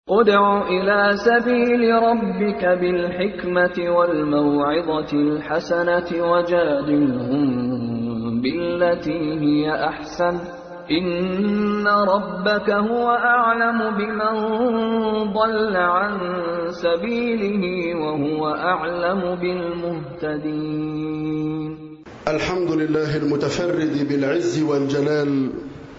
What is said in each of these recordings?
ادع إلى سبيل ربك بالحكمة والموعظة الحسنة وجادلهم بالتي هي أحسن إن ربك هو أعلم بمن ضل عن سبيله وهو أعلم بالمهتدين. الحمد لله المتفرد بالعز والجلال،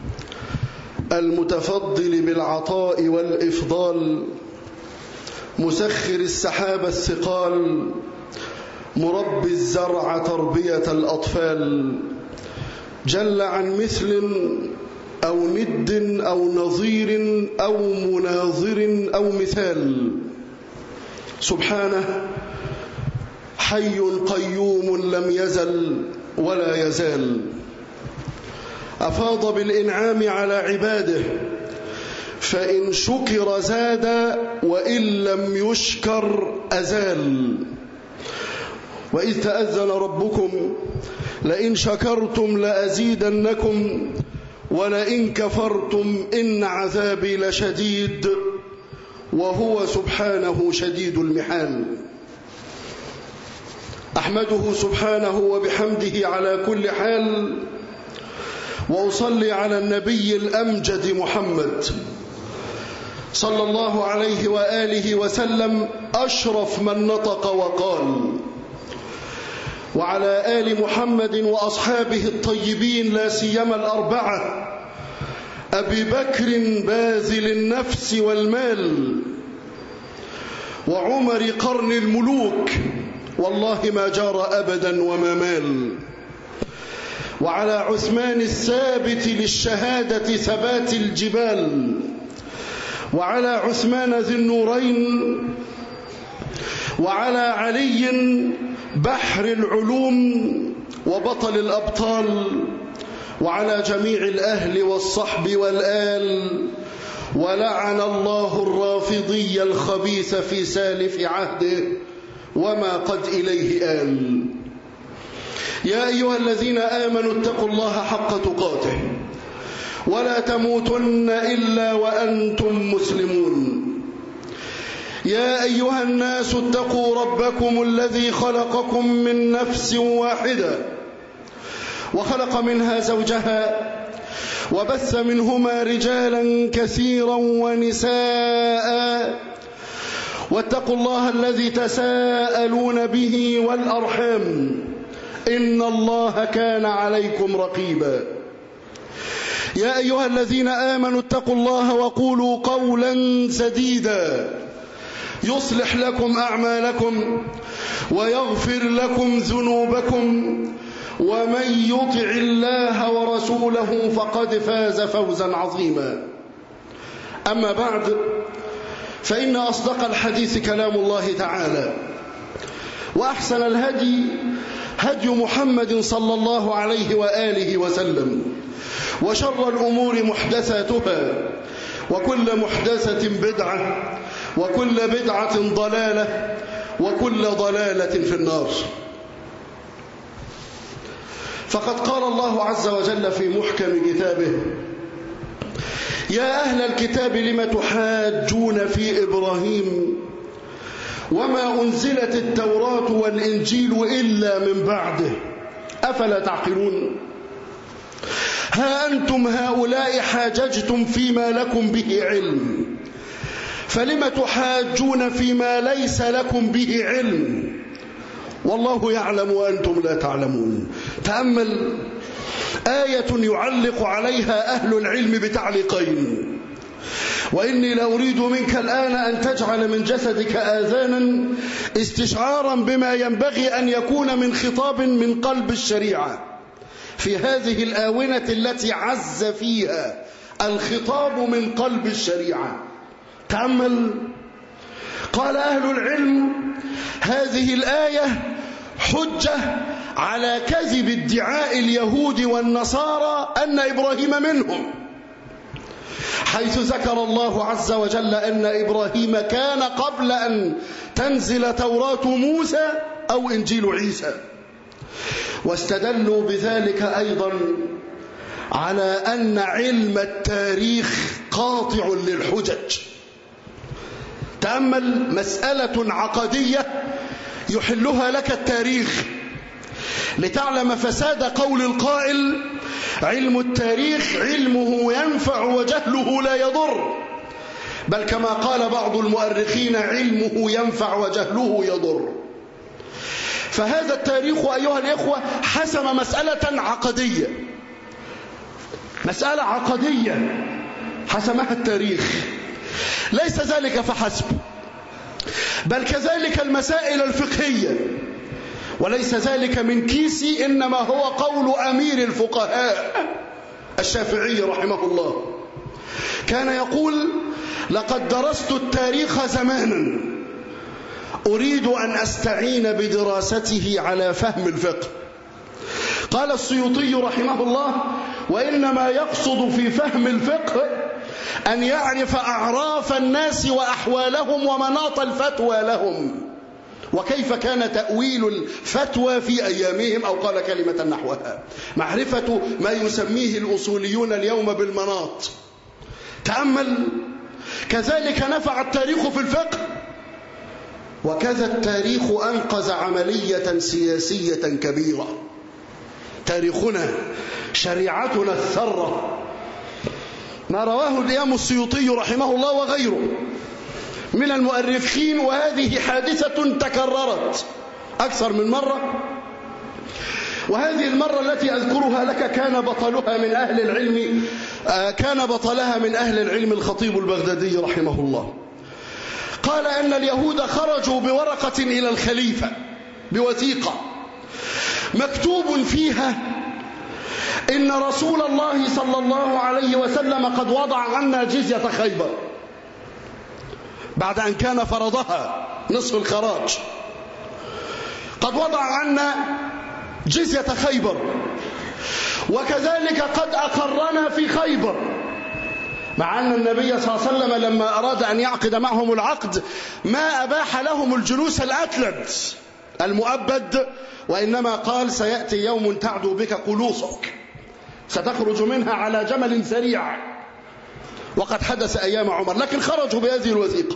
المتفضل بالعطاء والإفضال، مسخر السحاب الثقال، مربي الزرع تربية الأطفال، جل عن مثل أو ند أو نظير أو مناظر أو مثال. سبحانه حي قيوم لم يزل ولا يزال، أفاض بالإنعام على عباده، فإن شكر زاد وإن لم يشكر أزال. وإذ تأذن ربكم لئن شكرتم لأزيدنكم ولئن كفرتم إن عذابي لشديد، وهو سبحانه شديد المحال. أحمده سبحانه وبحمده على كل حال، وأصلي على النبي الأمجد محمد صلى الله عليه وآله وسلم أشرف من نطق وقال، وعلى آل محمد وأصحابه الطيبين لا سيما الأربعة، أبي بكر باذل النفس والمال، وعمر قرن الملوك والله ما جار أبدا وما مال، وعلى عثمان الثابت للشهادة ثبات الجبال، وعلى عثمان ذي النورين، وعلى علي بحر العلوم وبطل الأبطال، وعلى جميع الأهل والصحب والآل، ولعن الله الرافضي الخبيث في سالف عهده وما قد إليه آل. يا أيها الذين آمنوا اتقوا الله حق تقاته ولا تموتن إلا وأنتم مسلمون. يا أيها الناس اتقوا ربكم الذي خلقكم من نفس واحدة وخلق منها زوجها وبث منهما رجالا كثيرا ونساء، واتقوا الله الذي تساءلون به والأرحام إن الله كان عليكم رقيبا. يا أيها الذين آمنوا اتقوا الله وقولوا قولا سديدا يصلح لكم أعمالكم ويغفر لكم ذنوبكم، ومن يطع الله ورسوله فقد فاز فوزا عظيما. أما بعد، فإن أصدق الحديث كلام الله تعالى، وأحسن الهدي هدي محمد صلى الله عليه وآله وسلم، وشر الأمور محدثاتها، وكل محدثة بدعة، وكل بدعة ضلالة، وكل ضلالة في النار. فقد قال الله عز وجل في محكم كتابه: يا أهل الكتاب لم تحاجون في إبراهيم وما أنزلت التوراة والإنجيل إلا من بعده أفلا تعقلون؟ ها أنتم هؤلاء حاججتم فيما لكم به علم، فلم تحاجون فيما ليس لكم به علم، والله يعلم وأنتم لا تعلمون. تأمل آية يعلق عليها أهل العلم بتعليقين: وإني لأريد منك الآن أن تجعل من جسدك آذانا استشعارا بما ينبغي أن يكون من خطاب من قلب الشريعة في هذه الآونة التي عز فيها الخطاب من قلب الشريعة. تأمل، قال أهل العلم: هذه الآية حجة على كذب ادعاء اليهود والنصارى أن إبراهيم منهم، حيث ذكر الله عز وجل أن إبراهيم كان قبل أن تنزل توراة موسى أو إنجيل عيسى، واستدلوا بذلك أيضا على أن علم التاريخ قاطع للحجج. تأمل مسألة عقدية يحلها لك التاريخ لتعلم فساد قول القائل: علم التاريخ علمه ينفع وجهله لا يضر، بل كما قال بعض المؤرخين: علمه ينفع وجهله يضر. فهذا التاريخ أيها الإخوة حسم مسألة عقدية، مسألة عقدية حسمها التاريخ. ليس ذلك فحسب، بل كذلك المسائل الفقهية، وليس ذلك من كيسي، إنما هو قول أمير الفقهاء الشافعي رحمه الله. كان يقول: لقد درست التاريخ زمانا أريد أن أستعين بدراسته على فهم الفقه. قال السيوطي رحمه الله: وإنما يقصد في فهم الفقه أن يعرف أعراف الناس وأحوالهم ومناط الفتوى لهم، وكيف كان تأويل الفتوى في أيامهم، أو قال كلمة نحوها: معرفة ما يسميه الأصوليون اليوم بالمناط. تأمل، كذلك نفع التاريخ في الفقه، وكذا التاريخ أنقذ عملية سياسية كبيرة. تاريخنا، شريعتنا الثرة، ما رواه الإمام السيوطي رحمه الله وغيره من المؤرخين، وهذه حادثة تكررت أكثر من مرة، وهذه المرة التي أذكرها لك كان بطلها من أهل العلم الخطيب البغدادي رحمه الله. قال أن اليهود خرجوا بورقة إلى الخليفة، بوثيقة مكتوب فيها: إن رسول الله صلى الله عليه وسلم قد وضع عنا جزية خيبر، بعد أن كان فرضها نصف الخراج، قد وضع عنا جزية خيبر، وكذلك قد أقرنا في خيبر، مع أن النبي صلى الله عليه وسلم لما أراد أن يعقد معهم العقد ما أباح لهم الجلوس الأتلد المؤبد، وإنما قال: سيأتي يوم تعدو بك قلوصك، ستخرج منها على جمل سريع، وقد حدث أيام عمر، لكن خرجوا بهذه الوثيقة.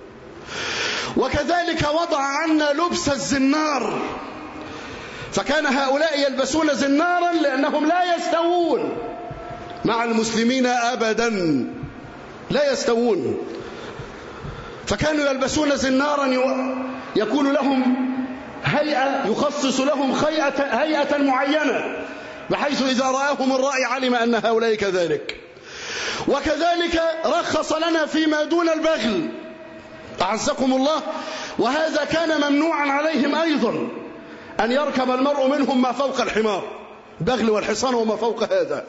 وكذلك وضع عنا لبس الزنار، فكان هؤلاء يلبسون زنارا لأنهم لا يستوون مع المسلمين أبدا، لا يستوون، فكانوا يلبسون زنارا يكون لهم هيئة، يخصص لهم هيئة معينة، بحيث إذا رآهم الرأي علم أن هؤلاء كذلك. وكذلك رخص لنا فيما دون البغل، أعزكم الله، وهذا كان ممنوعا عليهم أيضا، أن يركب المرء منهم ما فوق الحمار، البغل والحصان وما فوق هذا.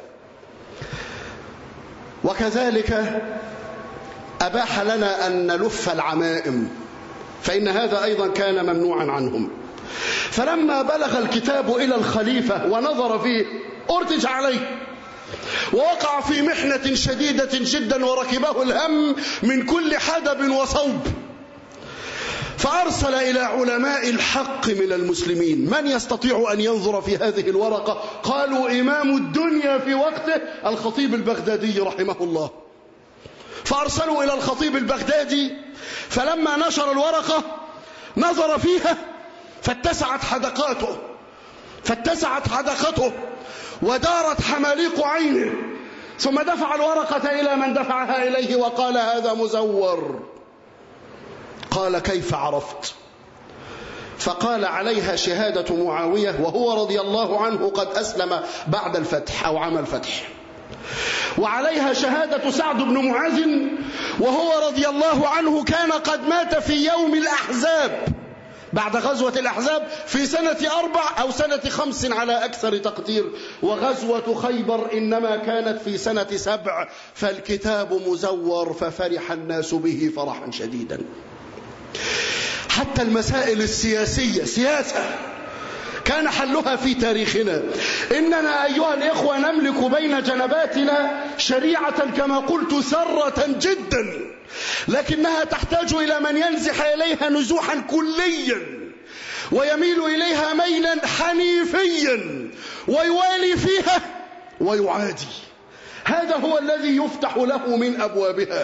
وكذلك أباح لنا أن نلف العمائم، فإن هذا أيضا كان ممنوعا عنهم. فلما بلغ الكتاب إلى الخليفة ونظر فيه أرتج عليه، ووقع في محنة شديدة جدا، وركبه الهم من كل حدب وصوب، فأرسل إلى علماء الحق من المسلمين: من يستطيع أن ينظر في هذه الورقة؟ قالوا: إمام الدنيا في وقته الخطيب البغدادي رحمه الله. فأرسلوا إلى الخطيب البغدادي، فلما نشر الورقة نظر فيها فاتسعت حدقته ودارت حماليق عينه، ثم دفع الورقة إلى من دفعها إليه وقال: هذا مزور. قال: كيف عرفت؟ فقال: عليها شهادة معاوية، وهو رضي الله عنه قد أسلم بعد الفتح أو عام الفتح، وعليها شهادة سعد بن معاذ، وهو رضي الله عنه كان قد مات في يوم الأحزاب، بعد غزوة الأحزاب في سنة 4 أو سنة 5 على أكثر تقدير، وغزوة خيبر إنما كانت في سنة 7، فالكتاب مزور، ففرح الناس به فرحا شديدا. حتى المسائل السياسية، سياسة كان حلها في تاريخنا. إننا أيها الإخوة نملك بين جنباتنا شريعة كما قلت ثرة جدا، لكنها تحتاج إلى من ينزح إليها نزوحا كليا، ويميل إليها ميلا حنيفيا، ويوالي فيها ويعادي. هذا هو الذي يفتح له من أبوابها.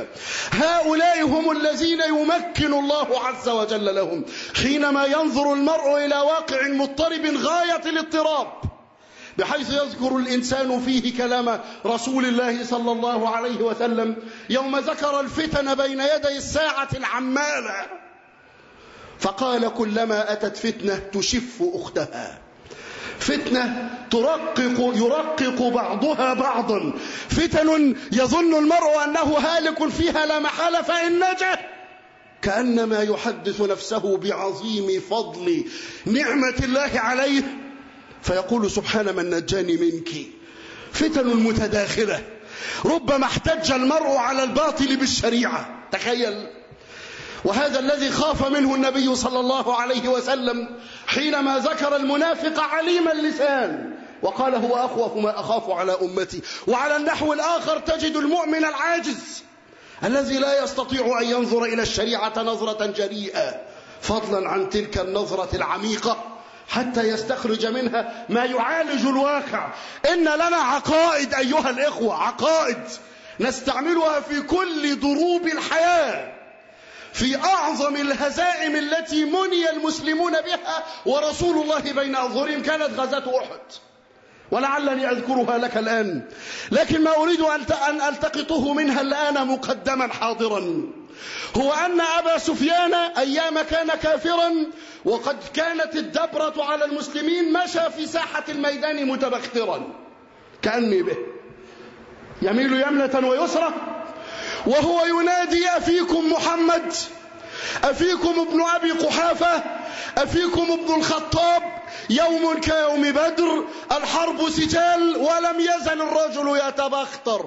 هؤلاء هم الذين يمكن الله عز وجل لهم حينما ينظر المرء إلى واقع مضطرب غاية الاضطراب، بحيث يذكر الإنسان فيه كلام رسول الله صلى الله عليه وسلم يوم ذكر الفتن بين يدي الساعة العمالة، فقال: كلما أتت فتنة تشف أختها. فتنة يرقق بعضها بعضا، فتن يظن المرء أنه هالك فيها لا محالة فإن نجا، كأنما يحدث نفسه بعظيم فضل نعمة الله عليه، فيقول: سبحان من نجاني منك. فتن متداخلة، ربما احتج المرء على الباطل بالشريعة، تخيل. وهذا الذي خاف منه النبي صلى الله عليه وسلم حينما ذكر المنافق عليم اللسان وقال: هو أخوف ما أخاف على أمتي. وعلى النحو الآخر تجد المؤمن العاجز الذي لا يستطيع أن ينظر إلى الشريعة نظرة جريئة، فضلا عن تلك النظرة العميقة، حتى يستخرج منها ما يعالج الواقع. إن لنا عقائد أيها الإخوة، عقائد نستعملها في كل ضروب الحياة، في أعظم الهزائم التي مني المسلمون بها ورسول الله بين أظهرهم كانت غزاة أحد، ولعلني أذكرها لك الآن، لكن ما أريد أن ألتقطه منها الآن مقدما حاضرا، هو أن أبا سفيان أيام كان كافرا وقد كانت الدبرة على المسلمين مشى في ساحة الميدان متبخترا كأني به، يميل يمنة ويسرى وهو ينادي: أفيكم محمد؟ أفيكم ابن أبي قحافة؟ أفيكم ابن الخطاب؟ يوم كيوم بدر، الحرب سجال، ولم يزل الرجل يتبختر.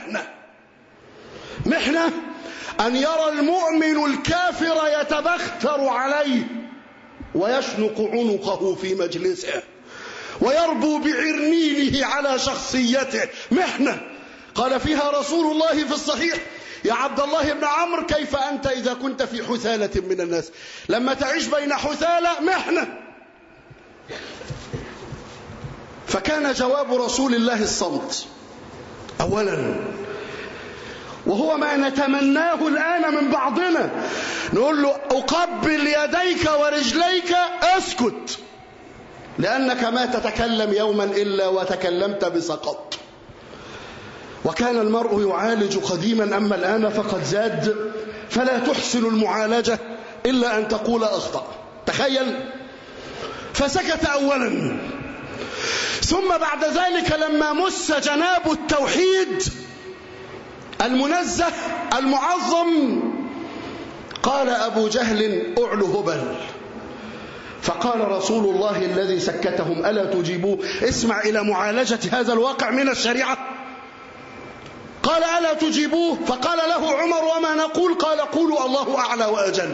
محنة أن يرى المؤمن الكافر يتبختر عليه ويشنق عنقه في مجلسه ويربو بعرنينه على شخصيته. محنة قال فيها رسول الله في الصحيح: يا عبد الله بن عمرو، كيف أنت إذا كنت في حثالة من الناس؟ لما تعيش بين حثالة محنة. فكان جواب رسول الله الصمت أولا، وهو ما نتمناه الآن من بعضنا، نقول له: أقبل يديك ورجليك، اسكت، لأنك ما تتكلم يوما إلا وتكلمت بسقط. وكان المرء يعالج قديما، أما الآن فقد زاد، فلا تحسن المعالجة إلا أن تقول أخطأ. تخيل. فسكت أولا، ثم بعد ذلك لما مس جناب التوحيد المنزه المعظم قال أبو جهل: أعلو هبل. فقال رسول الله الذي سكتهم: ألا تجيبوه؟ اسمع إلى معالجة هذا الواقع من الشريعة. قال: ألا تجيبوه؟ فقال له عمر: وما نقول؟ قال: قولوا الله أعلى وأجل.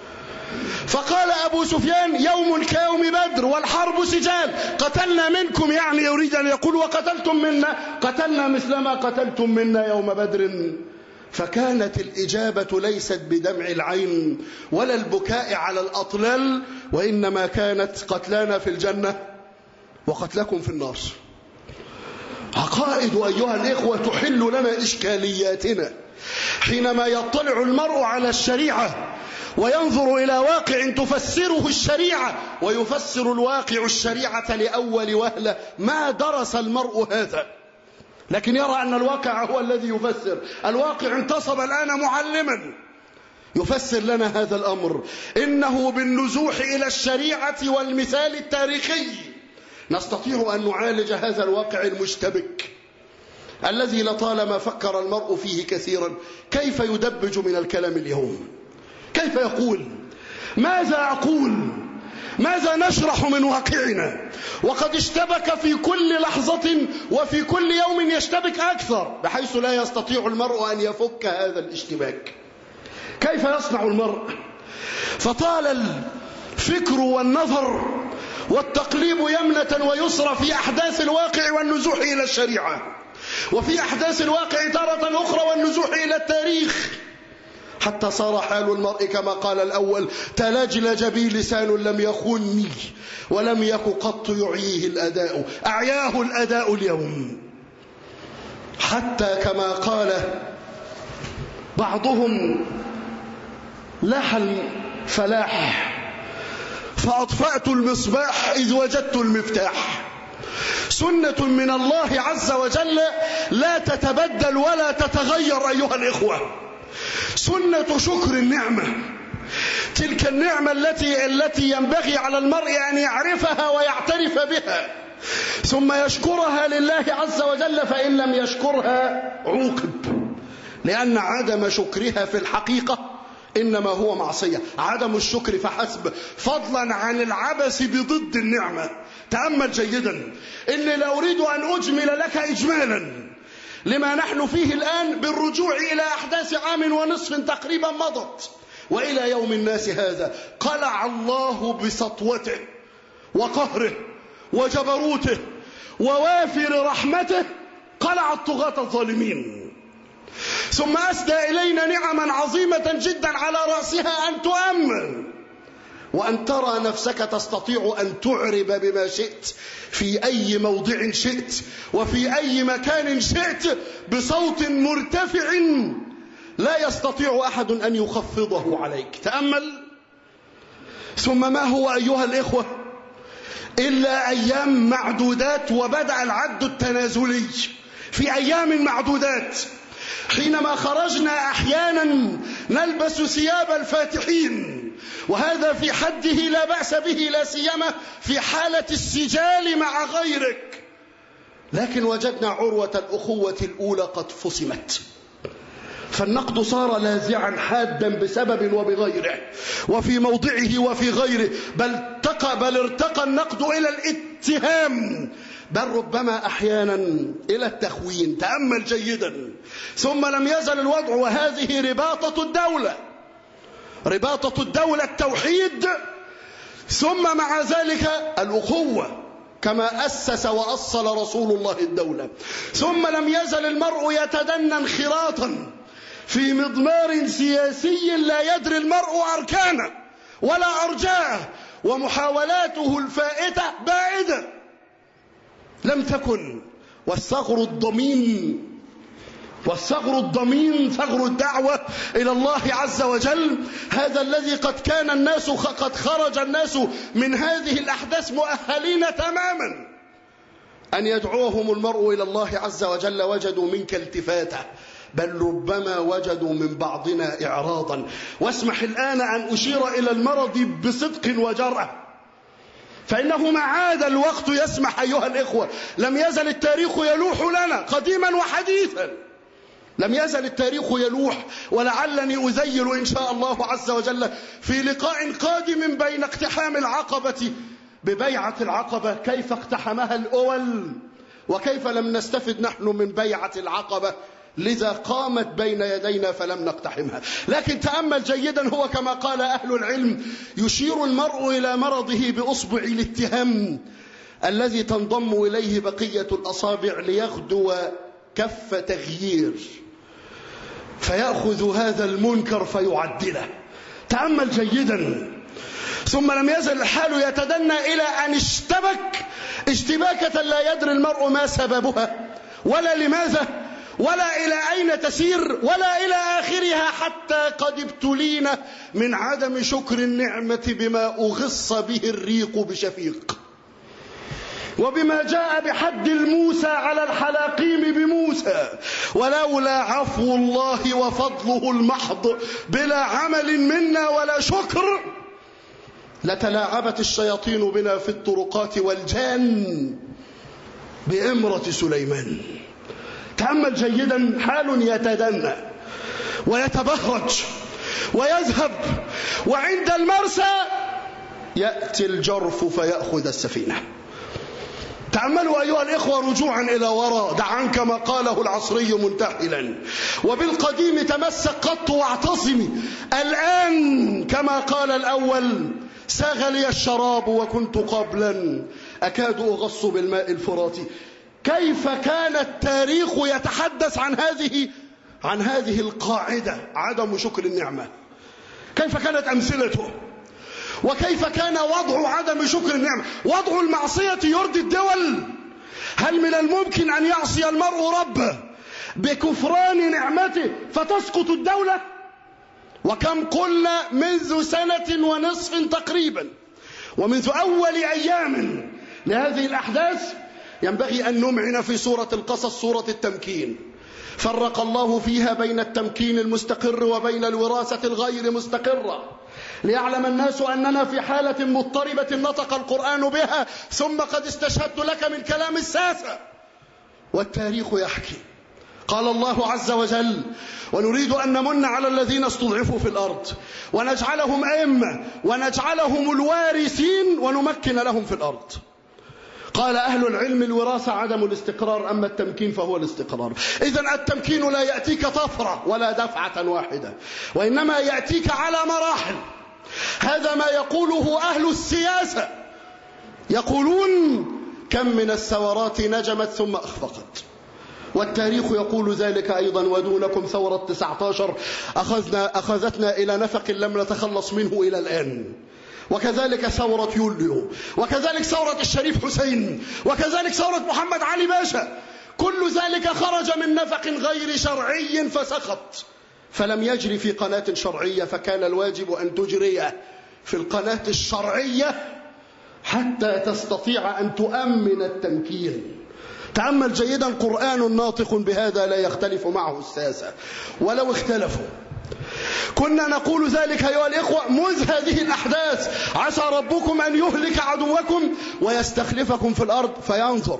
فقال أبو سفيان: يوم كيوم بدر والحرب سجال، قتلنا منكم، يعني يريد أن يقول وقتلتم منا، قتلنا مثلما قتلتم منا يوم بدر. فكانت الإجابة ليست بدمع العين ولا البكاء على الأطلال، وإنما كانت: قتلانا في الجنة وقتلكم في النار. عقائد أيها الإخوة تحل لنا إشكالياتنا حينما يطلع المرء على الشريعة وينظر إلى واقع تفسره الشريعة ويفسر الواقع الشريعة لأول وهلة. ما درس المرء هذا، لكن يرى أن الواقع هو الذي يفسر. الواقع انتصب الآن معلما يفسر لنا هذا الأمر. إنه بالنزوح إلى الشريعة والمثال التاريخي نستطيع أن نعالج هذا الواقع المشتبك الذي لطالما فكر المرء فيه كثيرا. كيف يدبج من الكلام اليوم؟ كيف يقول؟ ماذا أقول؟ ماذا نشرح من واقعنا؟ وقد اشتبك في كل لحظة وفي كل يوم يشتبك أكثر، بحيث لا يستطيع المرء أن يفك هذا الاشتباك. كيف يصنع المرء؟ فطال الفكر والنظر والتقليب يمنة ويسرى في أحداث الواقع والنزوح إلى الشريعة، وفي أحداث الواقع تارة أخرى والنزوح إلى التاريخ، حتى صار حال المرء كما قال الأول: تلجلج بي لسان لم يخني ولم يك قط يعيه الأداء، أعياه الأداء اليوم. حتى كما قال بعضهم لاح الفلاح فأطفأت المصباح إذ وجدت المفتاح. سنة من الله عز وجل لا تتبدل ولا تتغير أيها الإخوة، سنة شكر النعمة، تلك النعمة التي ينبغي على المرء أن يعرفها ويعترف بها ثم يشكرها لله عز وجل، فإن لم يشكرها عوقب، لأن عدم شكرها في الحقيقة إنما هو معصية. عدم الشكر فحسب، فضلا عن العبث بضد النعمة. تأمل جيدا، إني لا أريد أن أجمل لك إجمالا لما نحن فيه الآن بالرجوع إلى أحداث عام ونصف تقريبا مضت وإلى يوم الناس هذا. قلع الله بسطوته وقهره وجبروته ووافر رحمته قلع الطغاة الظالمين، ثم أسدى إلينا نعما عظيمة جدا على رأسها أن تؤمن وأن ترى نفسك تستطيع أن تعرب بما شئت في أي موضع شئت وفي أي مكان شئت بصوت مرتفع لا يستطيع أحد أن يخفضه عليك. تأمل. ثم ما هو أيها الإخوة إلا أيام معدودات، وبدأ العد التنازلي في أيام معدودات، حينما خرجنا أحيانا نلبس ثياب الفاتحين، وهذا في حده لا بأس به، لا سيما في حالة السجال مع غيرك، لكن وجدنا عروة الأخوة الأولى قد فصمت، فالنقد صار لاذعا حادا بسبب وبغيره وفي موضعه وفي غيره، بل ارتقى النقد إلى الاتهام، بل ربما أحيانا إلى التخوين. تأمل جيدا. ثم لم يزل الوضع، وهذه رباطة الدولة التوحيد، ثم مع ذلك الأخوة كما أسس وأصل رسول الله الدولة. ثم لم يزل المرء يتدنى انخراطا في مضمار سياسي لا يدري المرء أركانه ولا أرجاءه، ومحاولاته الفائتة بعيدة لم تكن. والثغر الضمين ثغر الدعوة إلى الله عز وجل، هذا الذي قد خرج الناس من هذه الأحداث مؤهلين تماما أن يدعوهم المرء إلى الله عز وجل، وجدوا منك التفاته، بل ربما وجدوا من بعضنا إعراضا. واسمح الآن أن أشير إلى المرض بصدق وجرأة، فإنه ما عاد الوقت يسمح أيها الإخوة. لم يزل التاريخ يلوح لنا قديما وحديثا، لم يزل التاريخ يلوح، ولعلني أذيل إن شاء الله عز وجل في لقاء قادم بين اقتحام العقبة ببيعة العقبة، كيف اقتحمها الأول وكيف لم نستفد نحن من بيعة العقبة، لذا قامت بين يدينا فلم نقتحمها. لكن تأمل جيدا، هو كما قال أهل العلم يشير المرء إلى مرضه بأصبع الاتهام الذي تنضم إليه بقية الأصابع ليغدو كف تغيير، فيأخذ هذا المنكر فيعدله. تأمل جيدا. ثم لم يزل الحال يتدنى إلى أن اشتبك اشتباكة لا يدري المرء ما سببها ولا لماذا ولا إلى أين تسير ولا إلى آخرها، حتى قد ابتلينا من عدم شكر النعمة بما أغص به الريق بشفيق، وبما جاء بحد الموسى على الحلاقيم بموسى، ولولا عفو الله وفضله المحض بلا عمل منا ولا شكر لتلاعبت الشياطين بنا في الطرقات والجان بإمرة سليمان. تأمل جيدا، حال يتدنى ويتبهرج ويذهب، وعند المرسى يأتي الجرف فيأخذ السفينة. تأملوا أيها الإخوة رجوعا إلى وراء، دع عنك ما قاله العصري منتحلا، وبالقديم تمسك قط واعتصمي. الآن كما قال الأول ساغ لي الشراب وكنت قبلا أكاد أغص بالماء الفراتي. كيف كان التاريخ يتحدث عن هذه القاعدة، عدم شكر النعمة؟ كيف كانت أمثلته؟ وكيف كان وضع عدم شكر النعمة؟ وضع المعصية يرضي الدول؟ هل من الممكن أن يعصي المرء ربه بكفران نعمته فتسقط الدولة؟ وكم قلنا منذ 1.5 سنة تقريبا، ومنذ أول أيام لهذه الأحداث، ينبغي أن نمعن في سورة القصص سورة التمكين. فرق الله فيها بين التمكين المستقر وبين الوراثة الغير مستقرة، ليعلم الناس أننا في حالة مضطربة نطق القرآن بها، ثم قد استشهدت لك من كلام الساسة والتاريخ يحكي. قال الله عز وجل: ونريد أن نمن على الذين استضعفوا في الأرض ونجعلهم أئمة ونجعلهم الوارثين ونمكن لهم في الأرض. قال أهل العلم: الوراثة عدم الاستقرار، أما التمكين فهو الاستقرار. إذن التمكين لا يأتيك طفرة ولا دفعة واحدة، وإنما يأتيك على مراحل. هذا ما يقوله أهل السياسة، يقولون كم من الثورات نجمت ثم أخفقت، والتاريخ يقول ذلك أيضا. ودونكم ثورة 19 أخذتنا إلى نفق لم نتخلص منه إلى الآن، وكذلك ثورة يوليو، وكذلك ثورة الشريف حسين، وكذلك ثورة محمد علي باشا. كل ذلك خرج من نفق غير شرعي فسقط، فلم يجري في قناة شرعية، فكان الواجب أن تجريه في القناة الشرعية حتى تستطيع أن تؤمن التمكين. تأمل جيدا، قرآن ناطق بهذا لا يختلف معه الساسة ولو اختلفوا. كنا نقول ذلك أيها الإخوة مذ هذه الأحداث: عسى ربكم أن يهلك عدوكم ويستخلفكم في الأرض فينظر.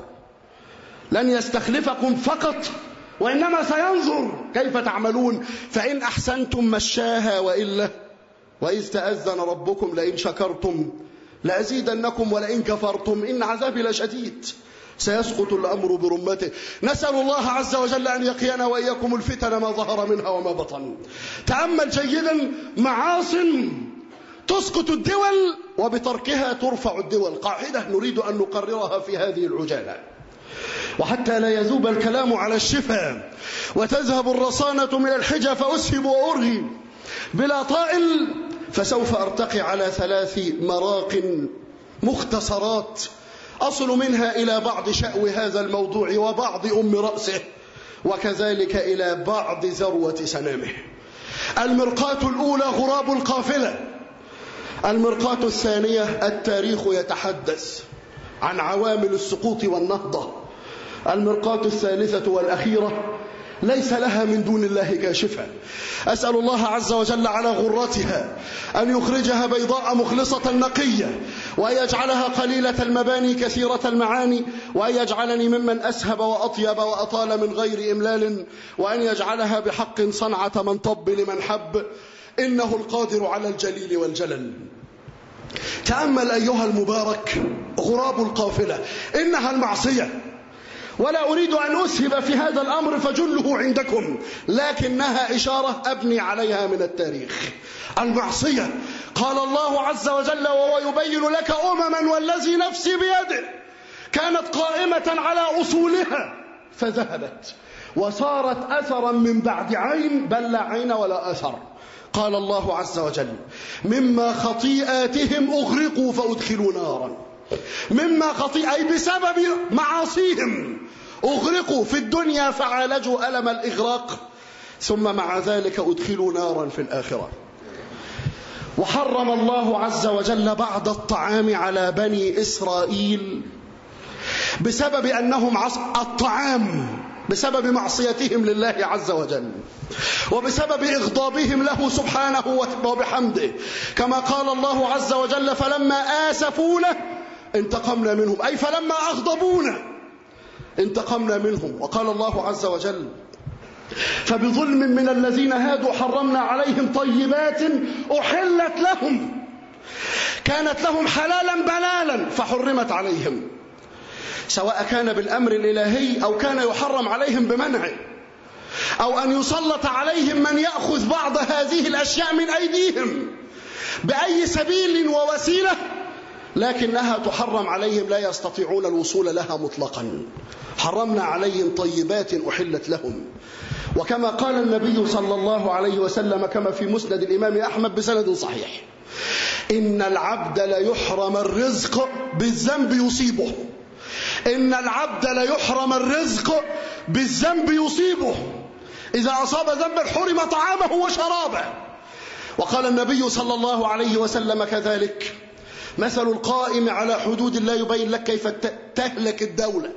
لن يستخلفكم فقط، وإنما سينظر كيف تعملون، فإن أحسنتم مشاها وإلا. وإذ تأذن ربكم لئن شكرتم لأزيدنكم ولئن كفرتم إن عذابي لشديد. سيسقط الأمر برمته. نسأل الله عز وجل أن يقينا وإياكم الفتن ما ظهر منها وما بطن. تأمل جيدا، معاصٍ تسقط الدول وبتركها ترفع الدول. قاعدة نريد أن نقررها في هذه العجالة، وحتى لا يذوب الكلام على الشفا وتذهب الرصانة من الحجة فأسهب وأرغي بلا طائل، فسوف أرتقي على 3 مراق مختصرات أصل منها إلى بعض شأو هذا الموضوع وبعض أم رأسه، وكذلك إلى بعض ذروة سنامه. المرقاة الأولى غراب القافلة. المرقاة الثانية التاريخ يتحدث عن عوامل السقوط والنهضة. المرقاة الثالثة والأخيرة ليس لها من دون الله كاشفة. أسأل الله عز وجل على غرتها أن يخرجها بيضاء مخلصة نقية، وأن يجعلها قليلة المباني كثيرة المعاني، وأن يجعلني ممن أسهب وأطيب وأطال من غير إملال، وأن يجعلها بحق صنعة من طب لمن حب، إنه القادر على الجليل والجلل. تأمل أيها المبارك غراب القافلة، إنها المعصية، ولا أريد أن أسهب في هذا الأمر فجله عندكم، لكنها إشارة أبني عليها من التاريخ. المعصية، قال الله عز وجل وهو يبين لك أمما والذي نفسي بيده كانت قائمة على أصولها فذهبت وصارت أثرا من بعد عين، بل لا عين ولا أثر. قال الله عز وجل: مما خطيئاتهم أغرقوا فأدخلوا نارا. مما أي بسبب معاصيهم أغرقوا في الدنيا فعالجوا ألم الإغراق، ثم مع ذلك أدخلوا نارا في الآخرة. وحرم الله عز وجل بعض الطعام على بني إسرائيل بسبب أنهم الطعام بسبب معصيتهم لله عز وجل، وبسبب إغضابهم له سبحانه وبحمده، كما قال الله عز وجل: فلما آسفونا انتقمنا منهم، أي فلما أغضبونا انتقمنا منهم. وقال الله عز وجل: فبظلم من الذين هادوا حرمنا عليهم طيبات أحلت لهم، كانت لهم حلالا بلالا فحرمت عليهم، سواء كان بالأمر الإلهي أو كان يحرم عليهم بمنعه، أو أن يسلط عليهم من يأخذ بعض هذه الأشياء من أيديهم بأي سبيل ووسيلة، لكنها تحرم عليهم، لا يستطيعون الوصول لها مطلقا. حرمنا عليهم طيبات أحلت لهم. وكما قال النبي صلى الله عليه وسلم كما في مسند الإمام أحمد بسند صحيح: إن العبد ليحرم الرزق بالذنب يصيبه. إن العبد ليحرم الرزق بالذنب يصيبه، إذا أصاب ذنبا حرم طعامه وشرابه. وقال النبي صلى الله عليه وسلم كذلك: مثل القائم على حدود الله، يبين لك كيف تهلك الدولة.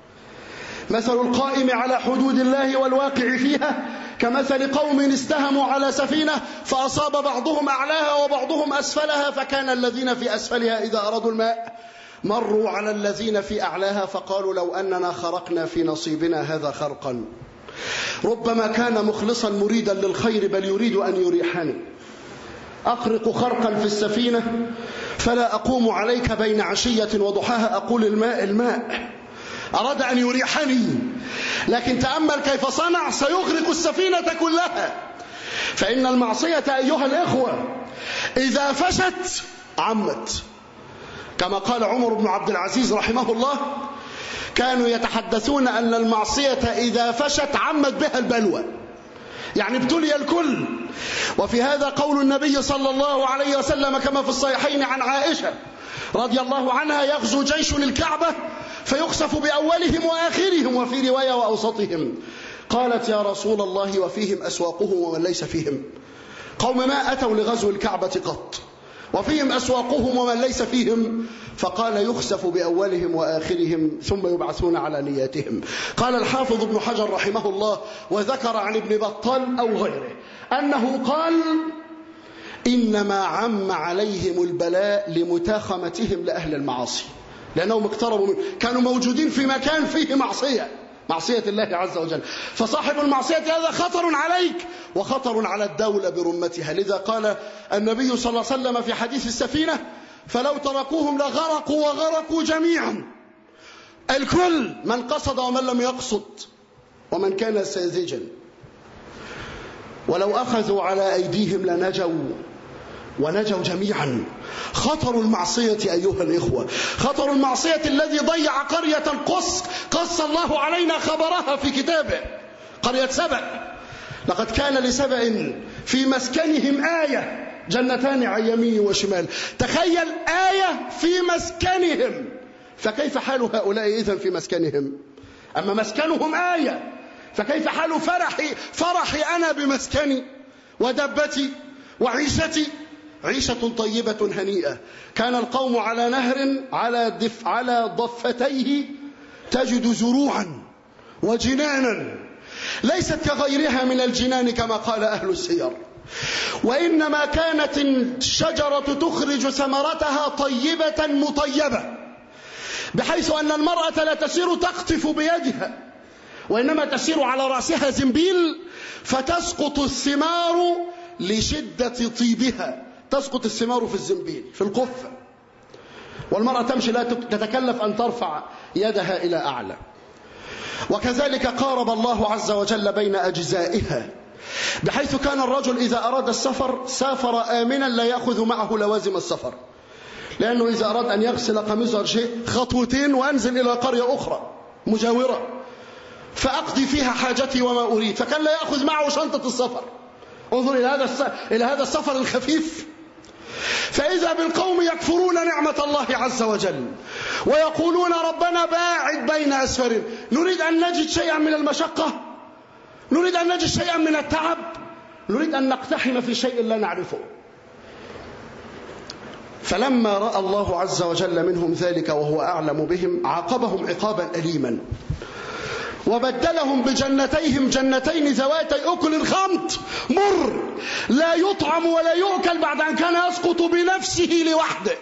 مثل القائم على حدود الله والواقع فيها كمثل قوم استهموا على سفينة فأصاب بعضهم أعلاها وبعضهم أسفلها، فكان الذين في أسفلها إذا أرادوا الماء مروا على الذين في أعلاها فقالوا لو أننا خرقنا في نصيبنا هذا خرقا. ربما كان مخلصا مريدا للخير بل يريد أن يريحني. أخرق خرقا في السفينة فلا أقوم عليك بين عشية وضحاها أقول الماء الماء. أراد أن يريحني، لكن تأمل كيف صنع، سيغرق السفينة كلها. فإن المعصية أيها الإخوة إذا فشت عمت، كما قال عمر بن عبد العزيز رحمه الله: كانوا يتحدثون أن المعصية إذا فشت عمت بها البلوى، يعني ابتلي الكل. وفي هذا قول النبي صلى الله عليه وسلم كما في الصحيحين عن عائشة رضي الله عنها: يغزو جيش الكعبة فيخسف بأولهم وآخرهم، وفي رواية وأوسطهم. قالت: يا رسول الله وفيهم أسواقهم ومن ليس فيهم. قوم ما أتوا لغزو الكعبة قط وفيهم أسواقهم ومن ليس فيهم، فقال: يخسف بأولهم وآخرهم ثم يبعثون على نياتهم. قال الحافظ ابن حجر رحمه الله وذكر عن ابن بطال أو غيره أنه قال: إنما عم عليهم البلاء لمتاخمتهم لأهل المعاصي، لأنهم اقتربوا منه، كانوا موجودين في مكان فيه معصية الله عز وجل، فصاحب المعصية هذا خطر عليك وخطر على الدولة برمتها. لذا قال النبي صلى الله عليه وسلم في حديث السفينة: فلو تركوهم لغرقوا وغرقوا جميعا، الكل، من قصد ومن لم يقصد ومن كان ساذجا. ولو أخذوا على أيديهم لنجوا ونجوا جميعا. خطر المعصية أيها الإخوة، خطر المعصية الذي ضيع قرية قص الله علينا خبرها في كتابه، قرية سبأ. لقد كان لسبأ في مسكنهم آية، جنتان عن يمين وشمال. تخيل، آية في مسكنهم، فكيف حال هؤلاء إذن في مسكنهم؟ أما مسكنهم آية، فكيف حال فرحي أنا بمسكني ودبتي وعيشتي؟ عيشة طيبة هنيئة. كان القوم على نهر على ضفتيه تجد زروعا وجنانا ليست كغيرها من الجنان كما قال أهل السير، وإنما كانت الشجرة تخرج ثمرتها طيبة مطيبة، بحيث أن المرأة لا تسير تقطف بيدها، وإنما تسير على رأسها زنبيل فتسقط الثمار لشدة طيبها، تسقط الثمار في الزنبيل في القفة، والمرأة تمشي لا تتكلف أن ترفع يدها إلى أعلى. وكذلك قارب الله عز وجل بين أجزائها، بحيث كان الرجل إذا أراد السفر سافر آمنا لا يأخذ معه لوازم السفر، لأنه إذا أراد أن يغسل قميصه شيء خطوتين وأنزل إلى قرية أخرى مجاورة فأقضي فيها حاجتي وما أريد، فكان لا يأخذ معه شنطة السفر. انظر إلى هذا السفر الخفيف. فإذا بالقوم يكفرون نعمة الله عز وجل ويقولون ربنا باعد بين أسفارنا، نريد أن نجد شيئا من المشقة، نريد أن نجد شيئا من التعب، نريد أن نقتحم في شيء لا نعرفه. فلما رأى الله عز وجل منهم ذلك وهو أعلم بهم عاقبهم عقابا أليما، وبدلهم بجنتيهم جنتين ذواتي أكل خمط مر لا يطعم ولا يؤكل بعد أن كان يسقط بنفسه لوحده،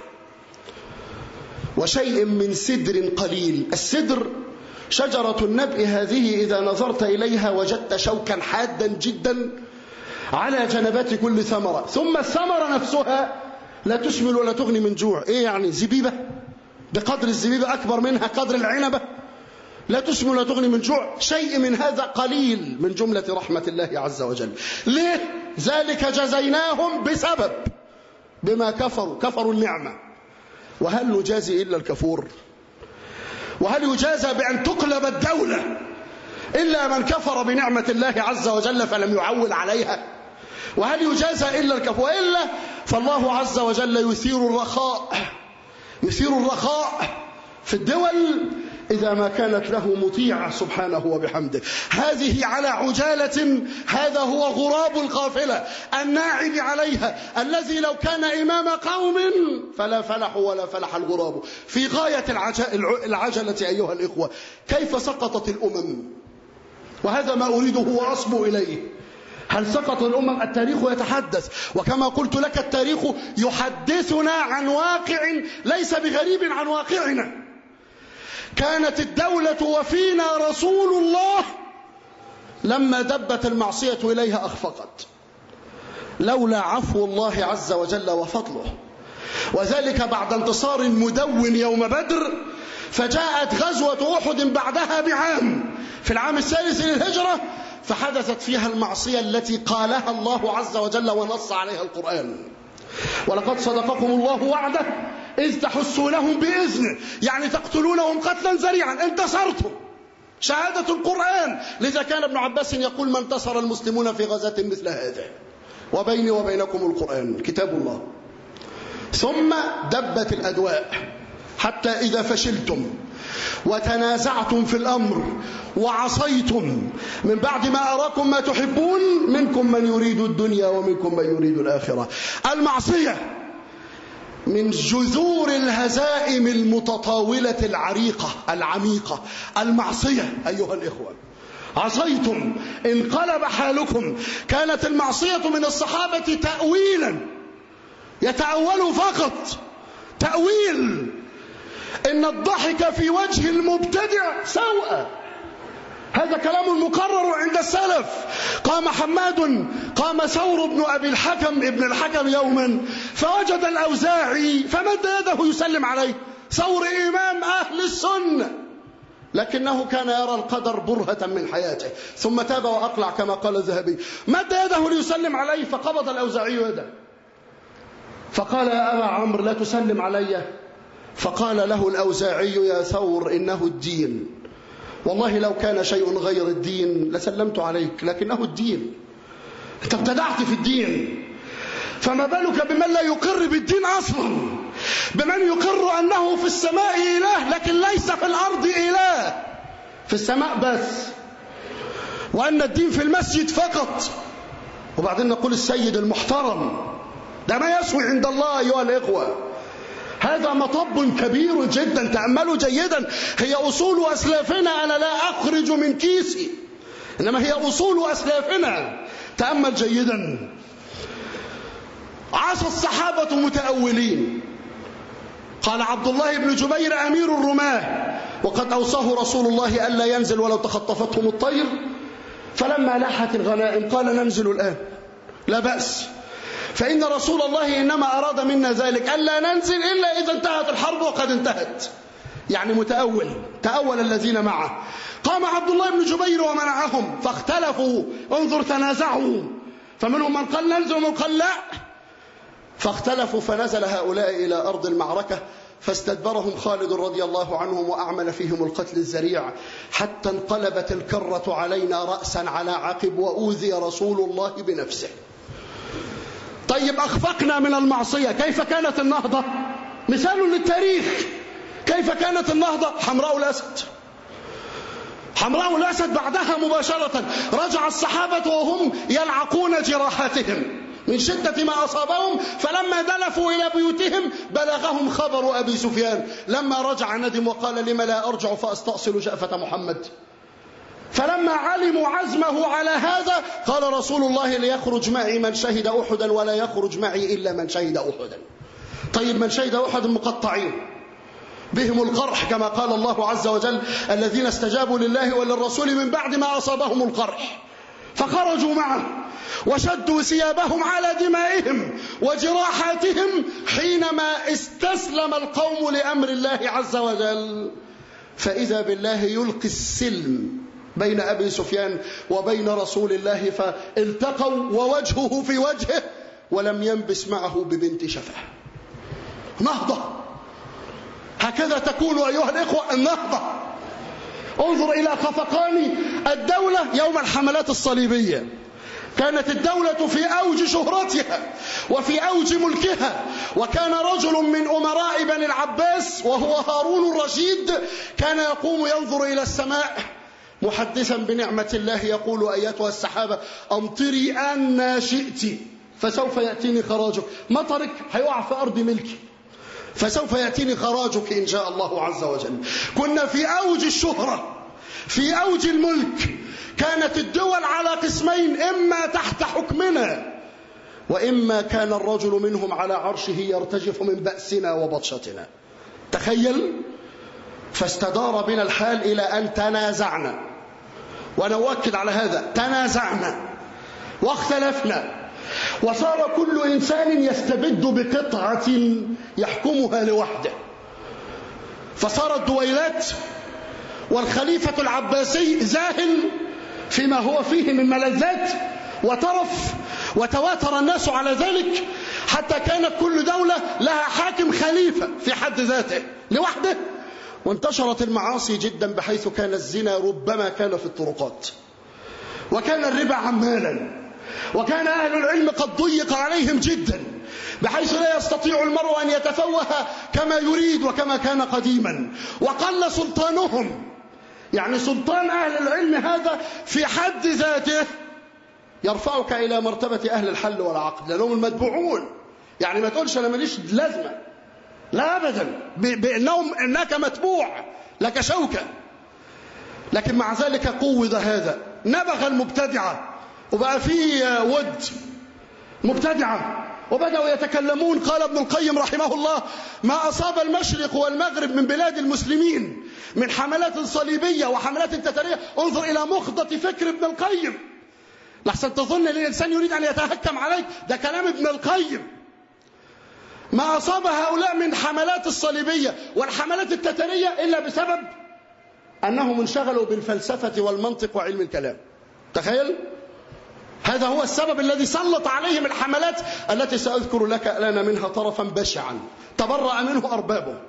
وشيء من سدر قليل. السدر شجرة النبء هذه إذا نظرت إليها وجدت شوكا حادا جدا على جنبات كل ثمرة، ثم الثمرة نفسها لا تشمل ولا تغني من جوع. إيه يعني؟ زبيبة بقدر الزبيبة أكبر منها قدر العنبة، لا تشمل ولا تغني من جوع. شيء من هذا قليل من جملة رحمة الله عز وجل. ليه؟ ذلك جزيناهم بسبب بما كفروا النعمة. وهل نجازي إلا الكفور؟ وهل يجازى بأن تقلب الدولة إلا من كفر بنعمة الله عز وجل فلم يعول عليها؟ وهل يجازى إلا الكفور؟ وإلا فالله عز وجل يثير الرخاء في الدول إذا ما كانت له مطيعة سبحانه وبحمده. هذه على عجالة، هذا هو غراب القافلة الناعم عليها، الذي لو كان إمام قوم فلا فلح ولا فلح الغراب. في غاية العجلة أيها الإخوة. كيف سقطت الأمم؟ وهذا ما أريده وأصبو إليه. هل سقط الأمم؟ التاريخ يتحدث، وكما قلت لك التاريخ يحدثنا عن واقع ليس بغريب عن واقعنا. كانت الدولة وفينا رسول الله، لما دبت المعصية إليها أخفقت، لولا عفو الله عز وجل وفضله. وذلك بعد انتصار مدون يوم بدر، فجاءت غزوة أحد بعدها بعام في العام الثالث للهجرة، فحدثت فيها المعصية التي قالها الله عز وجل ونص عليها القرآن. ولقد صدقكم الله وعده إذ تحسونهم بإذنه، يعني تقتلونهم قتلا ذريعا، انتصرتم، شهادة القرآن. لذا كان ابن عباس يقول: ما انتصر المسلمون في غزاة مثل هذه، وبيني وبينكم القرآن كتاب الله. ثم دبت الأدواء، حتى إذا فشلتم وتنازعتم في الأمر وعصيتم من بعد ما أراكم ما تحبون، منكم من يريد الدنيا ومنكم من يريد الآخرة. المعصية من جذور الهزائم المتطاولة العريقة العميقة. المعصية أيها الإخوة، عصيتم انقلب حالكم. كانت المعصية من الصحابة تأويلا، يتأول فقط تأويل. إن الضحك في وجه المبتدع سوء، هذا كلام مقرر عند السلف. قام ثور بن أبي الحكم ابن الحكم يوما فوجد الأوزاعي فمد يده يسلم عليه. ثور إمام أهل السنة، لكنه كان يرى القدر برهة من حياته، ثم تاب وأقلع كما قال الذهبي. مد يده ليسلم عليه، فقبض الأوزاعي يده فقال: يا أبا عمرو لا تسلم علي. فقال له الأوزاعي: يا ثور إنه الدين، والله لو كان شيء غير الدين لسلمت عليك، لكنه الدين، أنت ابتدعت في الدين. فما بالك بمن لا يقر بالدين أصلا، بمن يقر أنه في السماء إله لكن ليس في الأرض إله، في السماء بس، وأن الدين في المسجد فقط. وبعدين نقول السيد المحترم، ده ما يسوي عند الله أيها الإخوة. هذا مطب كبير جدا، تأملوا جيدا. هي أصول أسلافنا، أنا لا أخرج من كيسي، إنما هي أصول أسلافنا. تأمل جيدا. عصى الصحابة متأولين. قال عبد الله بن جبير أمير الرماة، وقد أوصاه رسول الله ألا ينزل ولو تخطفتهم الطير، فلما لاحت الغنائم قال: ننزل الآن لا بأس، فإن رسول الله إنما أراد منا ذلك ألا ننزل إلا إذا انتهت الحرب، وقد انتهت. يعني متأول، تأول الذين معه. قام عبد الله بن جبير ومنعهم فاختلفوا، انظر تنازعوا، فمنهم من قال ننزل ومن قال لا، فاختلفوا. فنزل هؤلاء إلى أرض المعركة، فاستدبرهم خالد رضي الله عنهم وأعمل فيهم القتل الذريع، حتى انقلبت الكرة علينا رأسا على عقب، وأوذي رسول الله بنفسه. طيب، أخفقنا من المعصية، كيف كانت النهضة؟ مثال للتاريخ. كيف كانت النهضة؟ حمراء الأسد. حمراء الأسد بعدها مباشرة رجع الصحابة وهم يلعقون جراحاتهم من شدة ما أصابهم، فلما دلفوا إلى بيوتهم بلغهم خبر أبي سفيان. لما رجع ندم وقال: لم لا أرجع فأستأصل شأفة محمد. فلما علموا عزمه على هذا قال رسول الله: ليخرج معي من شهد أحدا ولا يخرج معي إلا من شهد أحدا. طيب، من شهد أحد مقطعين بهم القرح، كما قال الله عز وجل: الذين استجابوا لله وللرسول من بعد ما أصابهم القرح، فخرجوا معه وشدوا ثيابهم على دمائهم وجراحاتهم حينما استسلم القوم لأمر الله عز وجل. فإذا بالله يلقي السلم بين أبي سفيان وبين رسول الله، فالتقوا ووجهه في وجهه ولم ينبس معه ببنت شفة. نهضة، هكذا تكون أيها الإخوة النهضة. انظر إلى خفقان الدولة يوم الحملات الصليبية. كانت الدولة في أوج شهرتها وفي أوج ملكها، وكان رجل من أمراء بني العباس وهو هارون الرشيد كان يقوم ينظر إلى السماء محدثا بنعمة الله يقول: أيتها السحابة أمطري أن شئت فسوف يأتيني خراجك. مطرك هيقع في أرض ملكي فسوف يأتيني خراجك إن شاء الله عز وجل. كنا في أوج الشهرة، في أوج الملك. كانت الدول على قسمين: إما تحت حكمنا وإما كان الرجل منهم على عرشه يرتجف من بأسنا وبطشتنا. تخيل. فاستدار بنا الحال إلى أن تنازعنا، وأنا أؤكد على هذا، تنازعنا واختلفنا، وصار كل إنسان يستبد بقطعة يحكمها لوحده. فصارت دويلات، والخليفة العباسي زاهل فيما هو فيه من ملذات وترف، وتواتر الناس على ذلك حتى كانت كل دولة لها حاكم خليفة في حد ذاته لوحده. وانتشرت المعاصي جدا، بحيث كان الزنا ربما كان في الطرقات، وكان الربا عمالا، وكان أهل العلم قد ضيق عليهم جدا، بحيث لا يستطيع المرء أن يتفوه كما يريد وكما كان قديما. وقل سلطانهم، يعني سلطان أهل العلم هذا في حد ذاته يرفعك إلى مرتبة أهل الحل والعقد، لأنهم المتبوعون. يعني ما تقولش أنا ماليش لازمة، لا أبدا، بأنهم إنك متبوع لك شوكة. لكن مع ذلك قوض هذا، نبغ المبتدعة، وبقى فيه ود مبتدعة، وبدأوا يتكلمون. قال ابن القيم رحمه الله: ما أصاب المشرق والمغرب من بلاد المسلمين من حملات صليبية وحملات تترية، انظر إلى مخضة فكر ابن القيم، لحسن تظن الإنسان يريد أن يتهكم عليك، ده كلام ابن القيم. ما أصاب هؤلاء من حملات الصليبية والحملات التترية إلا بسبب أنهم انشغلوا بالفلسفة والمنطق وعلم الكلام. تخيل، هذا هو السبب الذي سلط عليهم الحملات التي سأذكر لك لنا منها طرفا بشعا تبرأ منه أربابه.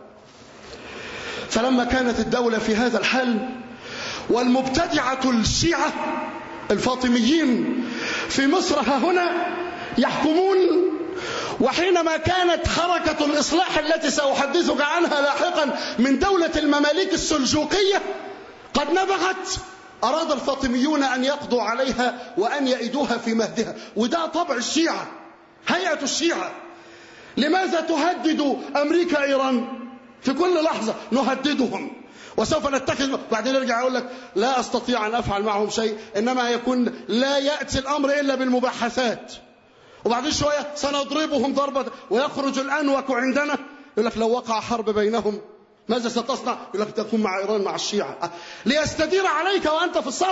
فلما كانت الدولة في هذا الحال، والمبتدعة الشيعة الفاطميين في مصر ها هنا يحكمون، وحينما كانت حركة الإصلاح التي سأحدثك عنها لاحقا من دولة المماليك السلجوقية قد نبغت، أراد الفاطميون أن يقضوا عليها وأن يأيدوها في مهدها. وده طبع الشيعة، هيئة الشيعة. لماذا تهدد أمريكا إيران؟ في كل لحظة نهددهم وسوف نتخذ، بعدين يرجع يقول لك لا أستطيع أن أفعل معهم شيء، إنما يكون لا يأتي الأمر إلا بالمباحثات. وبعدين شوية سنضربهم ضربة، ويخرج الأنوك عندنا يقول لك لو وقع حرب بينهم ماذا ستصنع؟ يقول لك تكون مع إيران مع الشيعة، ليستدير عليك وأنت في الصف.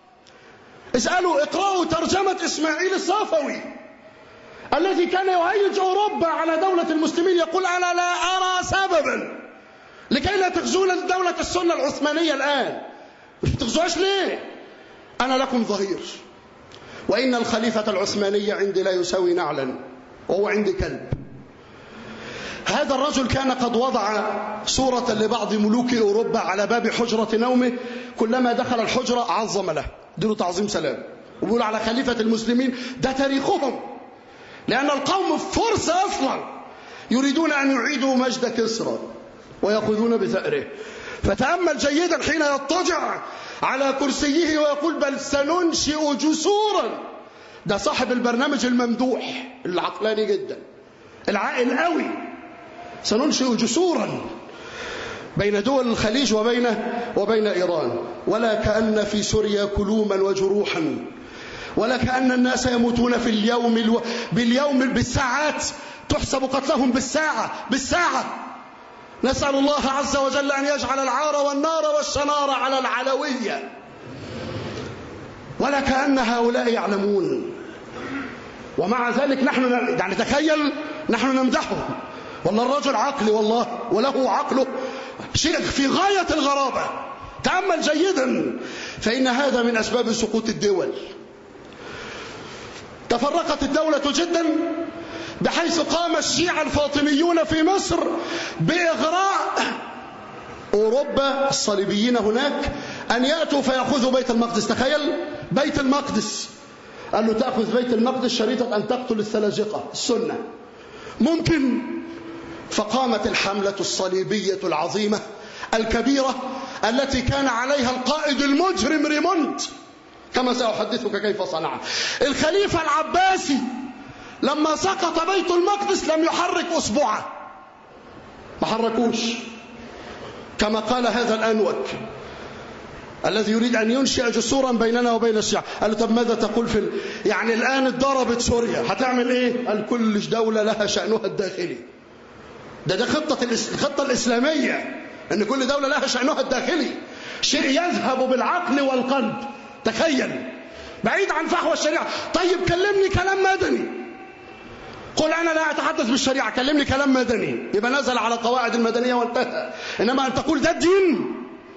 اسألوا، اقرأوا ترجمة إسماعيل الصفوي الذي كان يهيج أوروبا على دولة المسلمين، يقول أنا لا أرى سببا لكي لا تغزون دولة السنة العثمانية الآن. مش بتغزوهاش ليه؟ أنا لكم ظهير، وإن الخليفة العثماني عندي لا يساوي نعلا، وهو عندي كلب. هذا الرجل كان قد وضع صورة لبعض ملوك أوروبا على باب حجرة نومه، كلما دخل الحجرة عظم له، ديله تعظيم سلام، وبيقول على خليفة المسلمين ده تاريخهم، لأن القوم فرس أصلا يريدون أن يعيدوا مجد كسرى ويأخذون بثأره. فتأمل جيدا حين يضطجع على كرسيه ويقول بل سننشئ جسورا. ده صاحب البرنامج الممدوح العقلاني جدا العاقل قوي. سننشئ جسورا بين دول الخليج وبين إيران، ولا كأن في سوريا كلوما وجروحا، ولا كأن الناس يموتون في اليوم باليوم بالساعات، تحسب قتلهم بالساعة. نسأل الله عز وجل أن يجعل العار والنار والشنار على العلوية. ولا كأن هؤلاء يعلمون، ومع ذلك نحن يعني تخيل نحن نمدحه، والله الرجل عقلي والله، وله عقله شيء في غاية الغرابة. تأمل جيدا، فإن هذا من أسباب سقوط الدول. تفرقت الدولة جدا، بحيث قام الشيعة الفاطميون في مصر بإغراء أوروبا الصليبيين هناك أن يأتوا فيأخذوا بيت المقدس. تخيل، بيت المقدس قال له تأخذ بيت المقدس شريطة أن تقتل السلاجقة، السنة ممكن. فقامت الحملة الصليبية العظيمة الكبيرة التي كان عليها القائد المجرم ريموند، كما سأحدثك كيف صنع. الخليفة العباسي لما سقط بيت المقدس لم يحرك أصبعه، ما حركوش، كما قال هذا الأنوك الذي يريد أن ينشئ جسورا بيننا وبين الشيعة. قال له طب ماذا تقول في يعني الآن اتضربت سوريا هتعمل إيه؟ قال كل دولة لها شأنها الداخلي. ده الخطة الإسلامية، أن كل دولة لها شأنها الداخلي، شيء يذهب بالعقل والقلب. تخيل، بعيد عن فحوى الشريعة. طيب كلمني كلام مدني، قل أنا لا أتحدث بالشريعة، كلمني كلام مدني، يبقى نزل على قواعد المدنية وانتهى. إنما أن تقول ده الدين،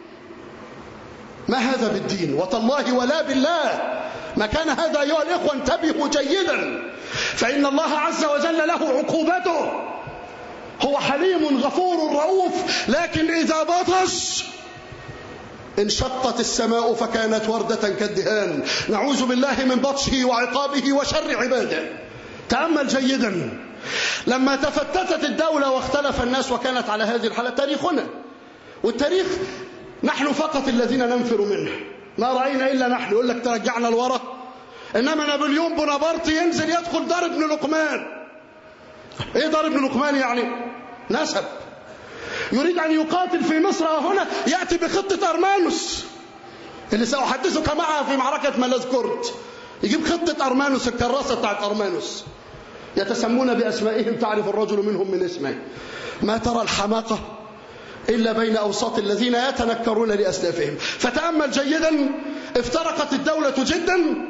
ما هذا بالدين وتالله ولا بالله ما كان هذا. أيها الإخوة انتبهوا جيدا، فإن الله عز وجل له عقوبته، هو حليم غفور رؤوف، لكن إذا بطش انشقت السماء فكانت وردة كالدهان. نعوذ بالله من بطشه وعقابه وشر عباده. تأمل جيدا، لما تفتتت الدولة واختلف الناس وكانت على هذه الحالة تاريخنا، والتاريخ نحن فقط الذين ننفر منه، ما رأينا إلا نحن. يقول لك ترجعنا الوراء، إنما نابليون بونابرت ينزل يدخل دار ابن لقمان. إيه دار ابن لقمان يعني؟ نسب. يريد أن يقاتل في مصر هنا، يأتي بخطة أرمانوس اللي سأحدثك معها في معركة مالازكورت. يجيب خطة أرمانوس، الكراسة بتاعت أرمانوس، يتسمون بأسمائهم تعرف الرجل منهم من اسمه. ما ترى الحماقة إلا بين أوساط الذين يتنكرون لأسلافهم. فتأمل جيدا، افترقت الدولة جدا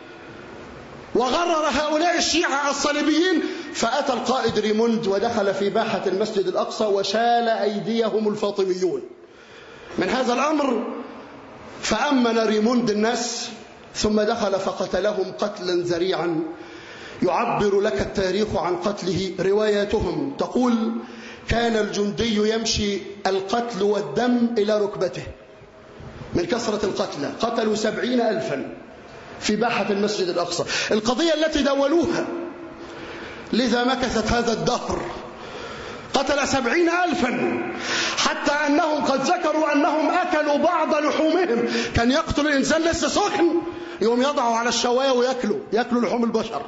وغرر هؤلاء الشيعة الصليبيين، فأتى القائد ريموند ودخل في باحة المسجد الأقصى وشال أيديهم الفاطميون من هذا الأمر. فأمن ريموند الناس ثم دخل فقتلهم قتلا ذريعا يعبر لك التاريخ عن قتله. رواياتهم تقول كان الجندي يمشي القتل والدم إلى ركبته من كثرة القتلى. قتلوا 70,000 في باحة المسجد الأقصى، القضية التي دولوها. لذا مكثت هذا الدهر، قتل 70,000، حتى أنهم قد ذكروا أنهم أكلوا بعض لحومهم. كان يقتل الإنسان لسه سخن، يوم يضعوا على الشواية ويأكلوا لحوم البشر.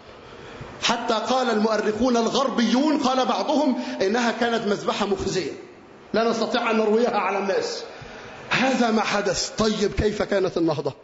حتى قال المؤرخون الغربيون، قال بعضهم إنها كانت مذبحة مخزية لا نستطيع أن نرويها على الناس. هذا ما حدث. طيب كيف كانت النهضة؟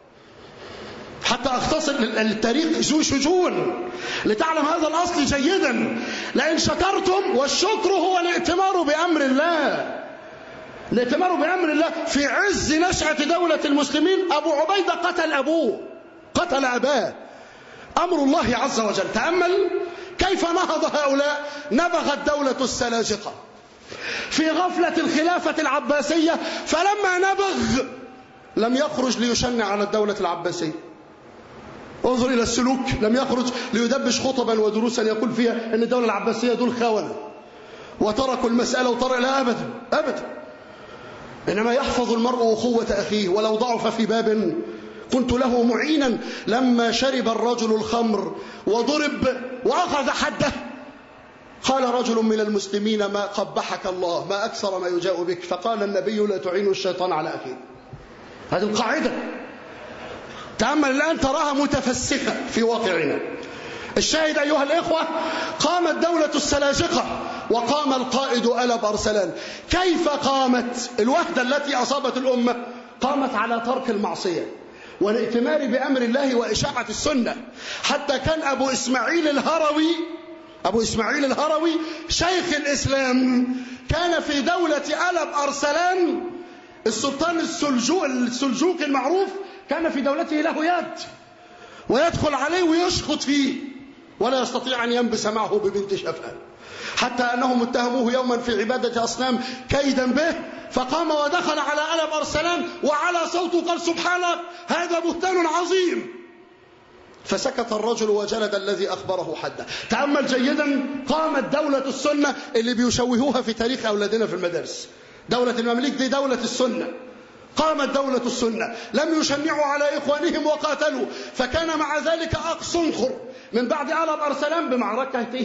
حتى أختصر التاريخ ذو شجون لتعلم هذا الأصل جيدا. لئن شكرتم، والشكر هو الائتمار بأمر الله. الائتمار بأمر الله في عز نشأة دولة المسلمين. أبو عبيدة قتل أبوه، قتل أباه، أمر الله عز وجل. تأمل كيف نهض هؤلاء. نبغت دولة السلاجقة في غفلة الخلافة العباسية، فلما نبغ لم يخرج ليشنع على الدولة العباسية. انظر إلى السلوك، لم يخرج ليدبش خطبا ودروسا يقول فيها أن الدولة العباسية دول خونة وتركوا المسألة لا أبدا أبدا. إنما يحفظ المرء أخوة أخيه ولو ضعف في باب كنت له معينا. لما شرب الرجل الخمر وضرب وأخذ حده، قال رجل من المسلمين ما قبحك الله، ما أكثر ما يجاء بك. فقال النبي لا تعين الشيطان على أخيه. هذه القاعدة. تأمل الآن تراها متفسخة في واقعنا. الشاهد أيها الإخوة، قامت دولة السلاجقة وقام القائد ألب أرسلان. كيف قامت الوحدة التي أصابت الأمة؟ قامت على ترك المعصية والائتمار بأمر الله وإشاعة السنة. حتى كان أبو إسماعيل الهروي شيخ الإسلام كان في دولة ألب أرسلان. السلطان السلجوقي المعروف كان في دولته له يد، ويدخل عليه ويشخط فيه ولا يستطيع أن ينبس معه ببنت شفاه، حتى أنهم اتهموه يوما في عبادة أصنام كيدا به، فقام ودخل على ألب أرسلان وعلى صوته قال سبحانك هذا بهتان عظيم. فسكت الرجل وجلد الذي أخبره حده. تأمل جيدا، قامت دولة السنة اللي بيشوهوها في تاريخ أولادنا في المدارس. دولة المماليك دي دولة السنة، قامت دولة السنة، لم يشنعوا على إخوانهم وقاتلوا، فكان مع ذلك أقصنخر من بعد ألب أرسلان بمعركته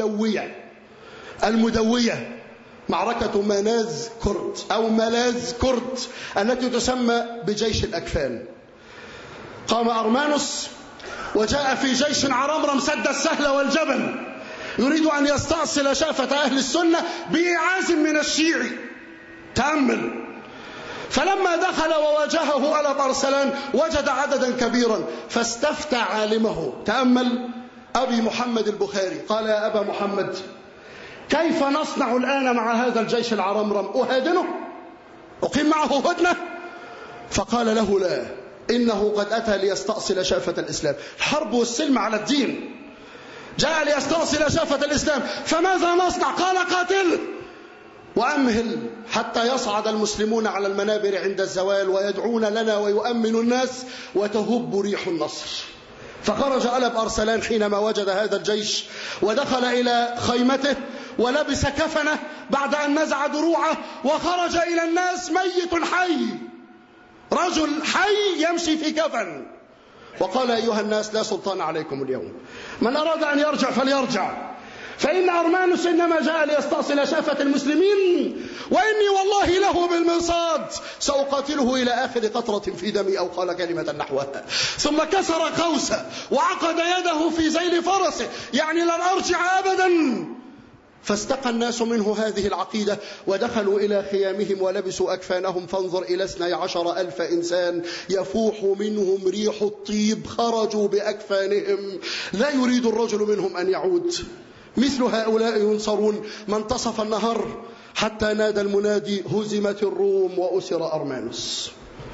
المدوية، معركة مناز كرد أو ملاذ كرد التي تسمى بجيش الأكفان. قام أرمانوس وجاء في جيش عرمرم سد السهل والجبل، يريد أن يستأصل شافة أهل السنة بإعاز من الشيعي. تأمل، فلما دخل وواجهه ألب أرسلان وجد عددا كبيرا فاستفتى عالمه. تأمل، أبي محمد البخاري قال: يا أبا محمد، كيف نصنع الآن مع هذا الجيش العرمرم؟ أهادنه؟ أقيم معه هدنة؟ فقال له: لا، إنه قد أتى ليستأصل شافة الإسلام. الحرب والسلم على الدين، جاء ليستأصل شافة الإسلام، فماذا نصنع؟ قال: قاتله وأمهل حتى يصعد المسلمون على المنابر عند الزوال ويدعون لنا ويؤمن الناس وتهب ريح النصر. فخرج ألب أرسلان حينما وجد هذا الجيش ودخل إلى خيمته ولبس كفنه بعد أن نزع دروعه وخرج إلى الناس ميت حي، رجل حي يمشي في كفن، وقال: أيها الناس، لا سلطان عليكم اليوم، من أراد أن يرجع فليرجع، فإن أرمانوس إنما جاء ليستأصل شافة المسلمين، وإني والله له بالمرصاد سأقاتله إلى آخر قطرة في دمي، أو قال كلمة نحوها، ثم كسر قوسه وعقد يده في ذيل فرسه، يعني لن أرجع أبدا. فاستقى الناس منه هذه العقيدة ودخلوا إلى خيامهم ولبسوا أكفانهم، فانظر إلى 12,000 إنسان يفوح منهم ريح الطيب، خرجوا بأكفانهم، لا يريد الرجل منهم أن يعود. مثل هؤلاء ينصرون. ما انتصف النهار حتى نادى المنادي: هزمت الروم وأسر أرمانوس.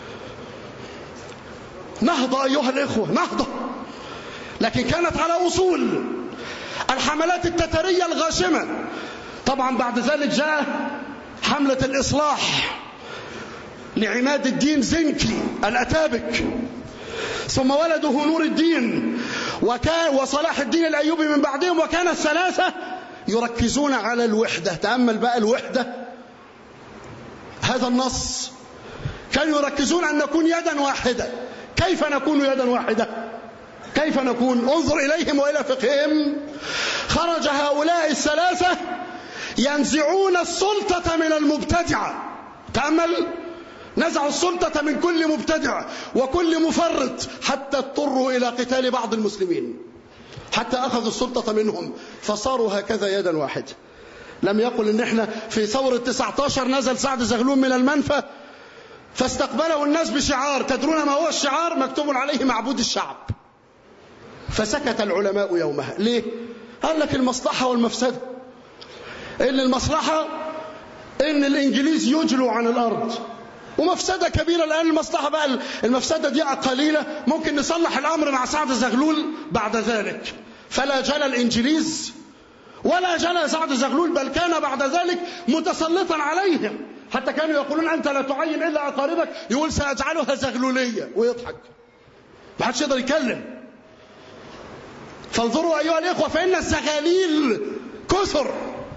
نهضة أيها الإخوة، نهضة، لكن كانت على أصول. الحملات التترية الغاشمة، طبعا بعد ذلك جاء حملة الإصلاح لعماد الدين زنكي الأتابك، ثم ولده نور الدين وصلاح الدين الأيوبي من بعدهم، وكان الثلاثة يركزون على الوحدة. تأمل بقى الوحدة، هذا النص، كانوا يركزون أن نكون يدا واحدة. كيف نكون يدا واحدة؟ كيف نكون؟ انظر إليهم وإلى فقههم. خرج هؤلاء الثلاثة ينزعون السلطة من المبتدعة. تأمل، نزعوا السلطة من كل مبتدع وكل مفرط حتى اضطروا إلى قتال بعض المسلمين، حتى أخذوا السلطة منهم، فصاروا هكذا يدا واحدة. لم يقل إن احنا في ثورة 19 نزل سعد زغلول من المنفى فاستقبله الناس بشعار، تدرون ما هو الشعار؟ مكتوب عليه: معبود الشعب. فسكت العلماء يومها. ليه؟ قال لك المصلحة والمفسدة. إن المصلحة إن الإنجليز يجلوا عن الأرض، ومفسدة كبيرة الآن المصلحة بقى، المفسدة دي قليلة، ممكن نصلح الأمر مع سعد زغلول بعد ذلك. فلا جلى الإنجليز ولا جلى سعد زغلول، بل كان بعد ذلك متسلطا عليهم، حتى كانوا يقولون: أنت لا تعين إلا أقاربك، يقول: سأجعلها زغلولية، ويضحك، ما حدش يقدر يتكلم. فانظروا أيها الإخوة، فإن الزغاليل كثر.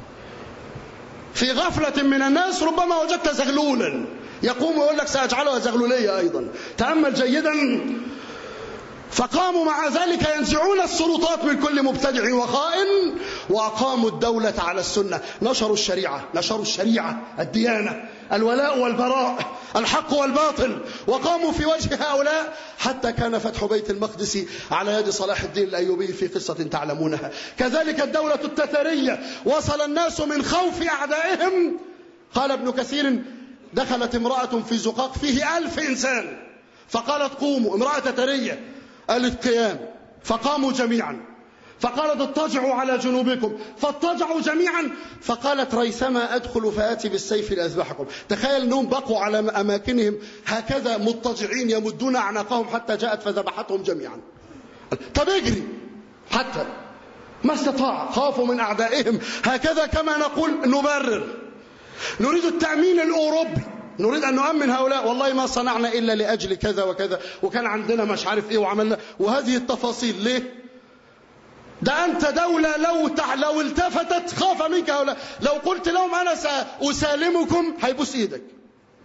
في غفلة من الناس ربما وجدت زغلولا يقوم ويقول لك: سأجعلها زغلولية أيضا. تأمل جيدا. فقاموا مع ذلك ينزعون السلطات من كل مبتدع وخائن، وأقاموا الدولة على السنة. نشروا الشريعة، الديانة، الولاء والبراء، الحق والباطل، وقاموا في وجه هؤلاء حتى كان فتح بيت المقدس على يد صلاح الدين الأيوبي في قصة تعلمونها. كذلك الدولة التترية، وصل الناس من خوف أعدائهم. قال ابن كثير: دخلت امرأة في زقاق فيه 1000 إنسان فقالت: قوموا. امرأة تترية قالت: قيام، فقاموا جميعا. فقالت: اضطجعوا على جنوبكم، فاضطجعوا جميعا. فقالت: ريثما أدخل فآتي بالسيف لأذبحكم. تخيل أنهم بقوا على أماكنهم هكذا مضطجعين يمدون أعناقهم حتى جاءت فذبحتهم جميعا. طب اجري، حتى ما استطاع، خافوا من أعدائهم. هكذا كما نقول نبرر، نريد التأمين الأوروبي، نريد أن نؤمن هؤلاء، والله ما صنعنا إلا لأجل كذا وكذا، وكان عندنا مش عارف إيه وعملنا، وهذه التفاصيل. ليه؟ ده أنت دولة لو التفتت خاف منك هؤلاء. لو قلت لهم أنا سأسالمكم هيبوس إيدك،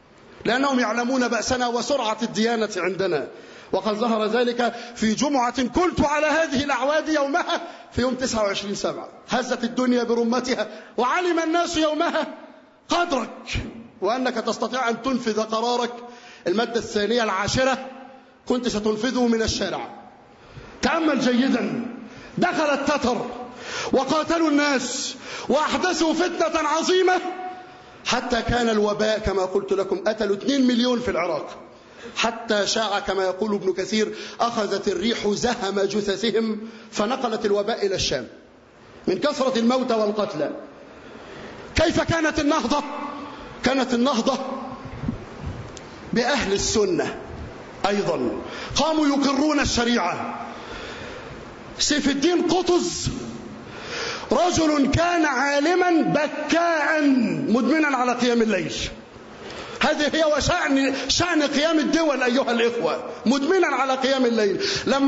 لأنهم يعلمون بأسنا وسرعة الديانة عندنا. وقد ظهر ذلك في جمعة كنت على هذه الأعواد يومها في يوم 29/7. هزت الدنيا برمتها وعلم الناس يومها قدرك وأنك تستطيع أن تنفذ قرارك. المادة الثانية 10 كنت ستنفذه من الشارع. تأمل جيدا. دخل التتر وقاتلوا الناس وأحدثوا فتنة عظيمة حتى كان الوباء كما قلت لكم. قتلوا 2 مليون في العراق حتى شاع كما يقول ابن كثير أخذت الريح زهم جثثهم فنقلت الوباء إلى الشام من كثرة الموتى والقتلى. كيف كانت النهضة؟ كانت النهضة بأهل السنة أيضا، قاموا يقرون الشريعة. سيف الدين قطز رجل كان عالما بكاء مدمنا على قيام الليل. هذه هي شأن قيام الدول أيها الإخوة، مدمنا على قيام الليل.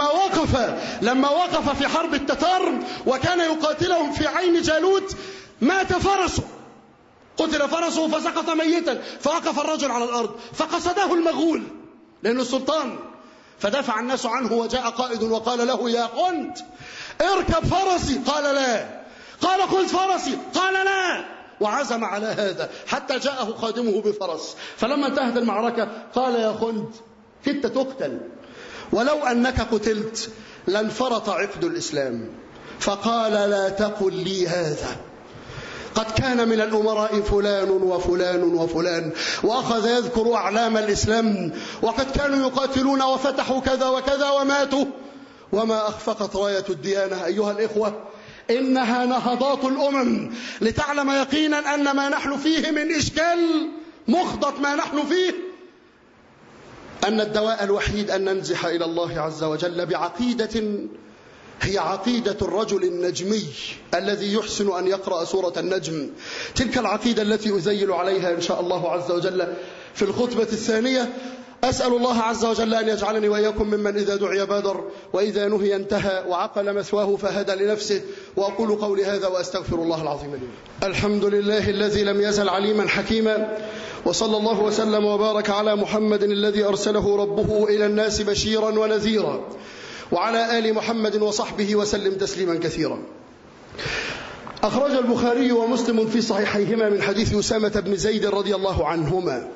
لما وقف في حرب التتار وكان يقاتلهم في عين جالوت مات فرسه، قتل فرسه فسقط ميتا، فوقف الرجل على الأرض فقصده المغول لأنه السلطان، فدافع الناس عنه وجاء قائد وقال له يا خنت اركب فرسي، قال لا. قال خذ فرسي، قال لا، وعزم على هذا حتى جاءه خادمه بفرس. فلما انتهت المعركة قال يا خنت كدت تقتل، ولو أنك قتلت لانفرط عقد الإسلام. فقال لا تقل لي هذا، قد كان من الأمراء فلان وفلان وفلان، وأخذ يذكر أعلام الإسلام، وقد كانوا يقاتلون وفتحوا كذا وكذا وماتوا، وما أخفقت راية الديانة. أيها الإخوة إنها نهضات الأمم، لتعلم يقينا أن ما نحن فيه من إشكال مخضط ما نحن فيه، أن الدواء الوحيد أن ننزح إلى الله عز وجل بعقيدة هي عقيدة الرجل النجمي الذي يحسن أن يقرأ سورة النجم. تلك العقيدة التي أزيل عليها إن شاء الله عز وجل في الخطبة الثانية. أسأل الله عز وجل أن يجعلني وإياكم ممن إذا دعي بادر وإذا نهي انتهى وعقل مثواه فهدى لنفسه. وأقول قولي هذا وأستغفر الله العظيم لي. الحمد لله الذي لم يزل عليما حكيما، وصلى الله وسلم وبارك على محمد الذي أرسله ربه إلى الناس بشيرا ونذيرا، وعلى آل محمد وصحبه وسلم تسليما كثيرا. أخرج البخاري ومسلم في صحيحيهما من حديث أسامة بن زيد رضي الله عنهما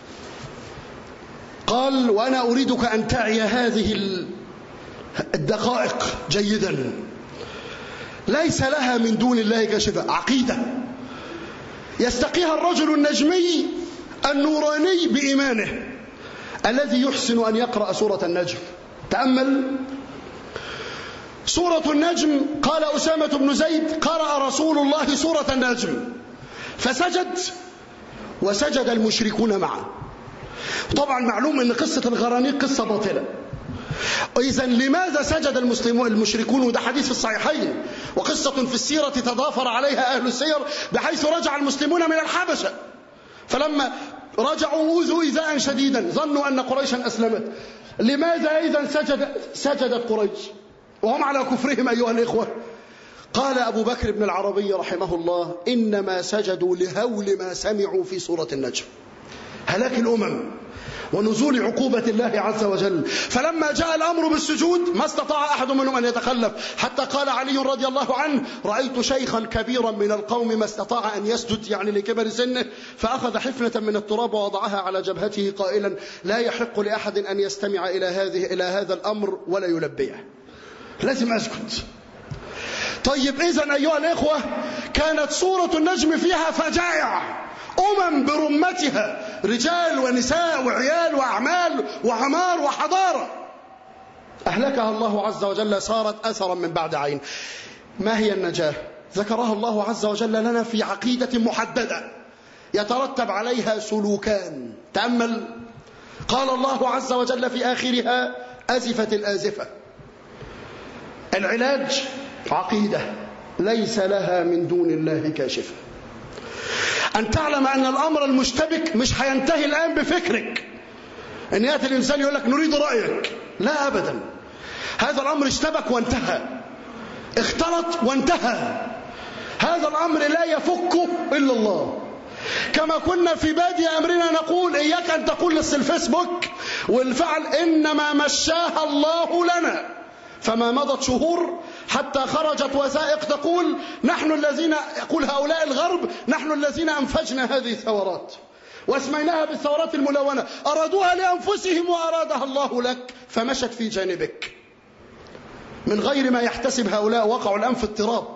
قال وأنا أريدك أن تعي هذه الدقائق جيدا، ليس لها من دون الله كاشفة. عقيدة يستقيها الرجل النجمي النوراني بإيمانه الذي يحسن أن يقرأ سورة النجم. تأمل سورة النجم. قال أسامة بن زيد قرأ رسول الله سورة النجم فسجد وسجد المشركون معه. طبعا معلوم أن قصة الغرانيق قصة باطلة، إذن لماذا سجد المشركون؟ وده حديث في الصحيحين، وقصة في السيرة تضافر عليها أهل السير، بحيث رجع المسلمون من الحبشة، فلما رجعوا أوذوا إيذاء شديدا، ظنوا أن قريشا أسلمت. لماذا إذن سجدت قريش وهم على كفرهم أيها الإخوة؟ قال أبو بكر بن العربي رحمه الله إنما سجدوا لهول ما سمعوا في سورة النجم، هلاك الأمم ونزول عقوبة الله عز وجل. فلما جاء الأمر بالسجود ما استطاع أحد منهم أن يتخلف، حتى قال علي رضي الله عنه رأيت شيخا كبيرا من القوم ما استطاع أن يسجد، يعني لكبر سنه، فأخذ حفنة من التراب ووضعها على جبهته قائلا لا يحق لأحد أن يستمع إلى هذا الأمر ولا يلبيه، لازم أسكت. طيب إذن أيها الإخوة كانت سورة النجم فيها فجائع، أمم برمتها، رجال ونساء وعيال وأعمال وعمار وحضارة، أهلكها الله عز وجل، صارت أثرا من بعد عين. ما هي النجاة؟ ذكرها الله عز وجل لنا في عقيدة محددة يترتب عليها سلوكان. تأمل قال الله عز وجل في آخرها أزفت الآزفة. العلاج عقيدة ليس لها من دون الله كاشفة. أن تعلم أن الأمر المشتبك مش هينتهي الآن بفكرك، أن يأتي الإنسان يقول لك نريد رأيك، لا أبدا، هذا الأمر اشتبك وانتهى، اختلط وانتهى، هذا الأمر لا يفكه إلا الله. كما كنا في بادي أمرنا نقول إياك أن تقول للفيسبوك والفعل إنما مشاها الله لنا. فما مضت شهور حتى خرجت وثائق تقول نحن الذين، يقول هؤلاء الغرب، نحن الذين أنفجنا هذه الثورات واسميناها بالثورات الملونة، أرادوها لأنفسهم وأرادها الله لك، فمشت في جانبك من غير ما يحتسب هؤلاء، وقعوا الآن في اضطراب.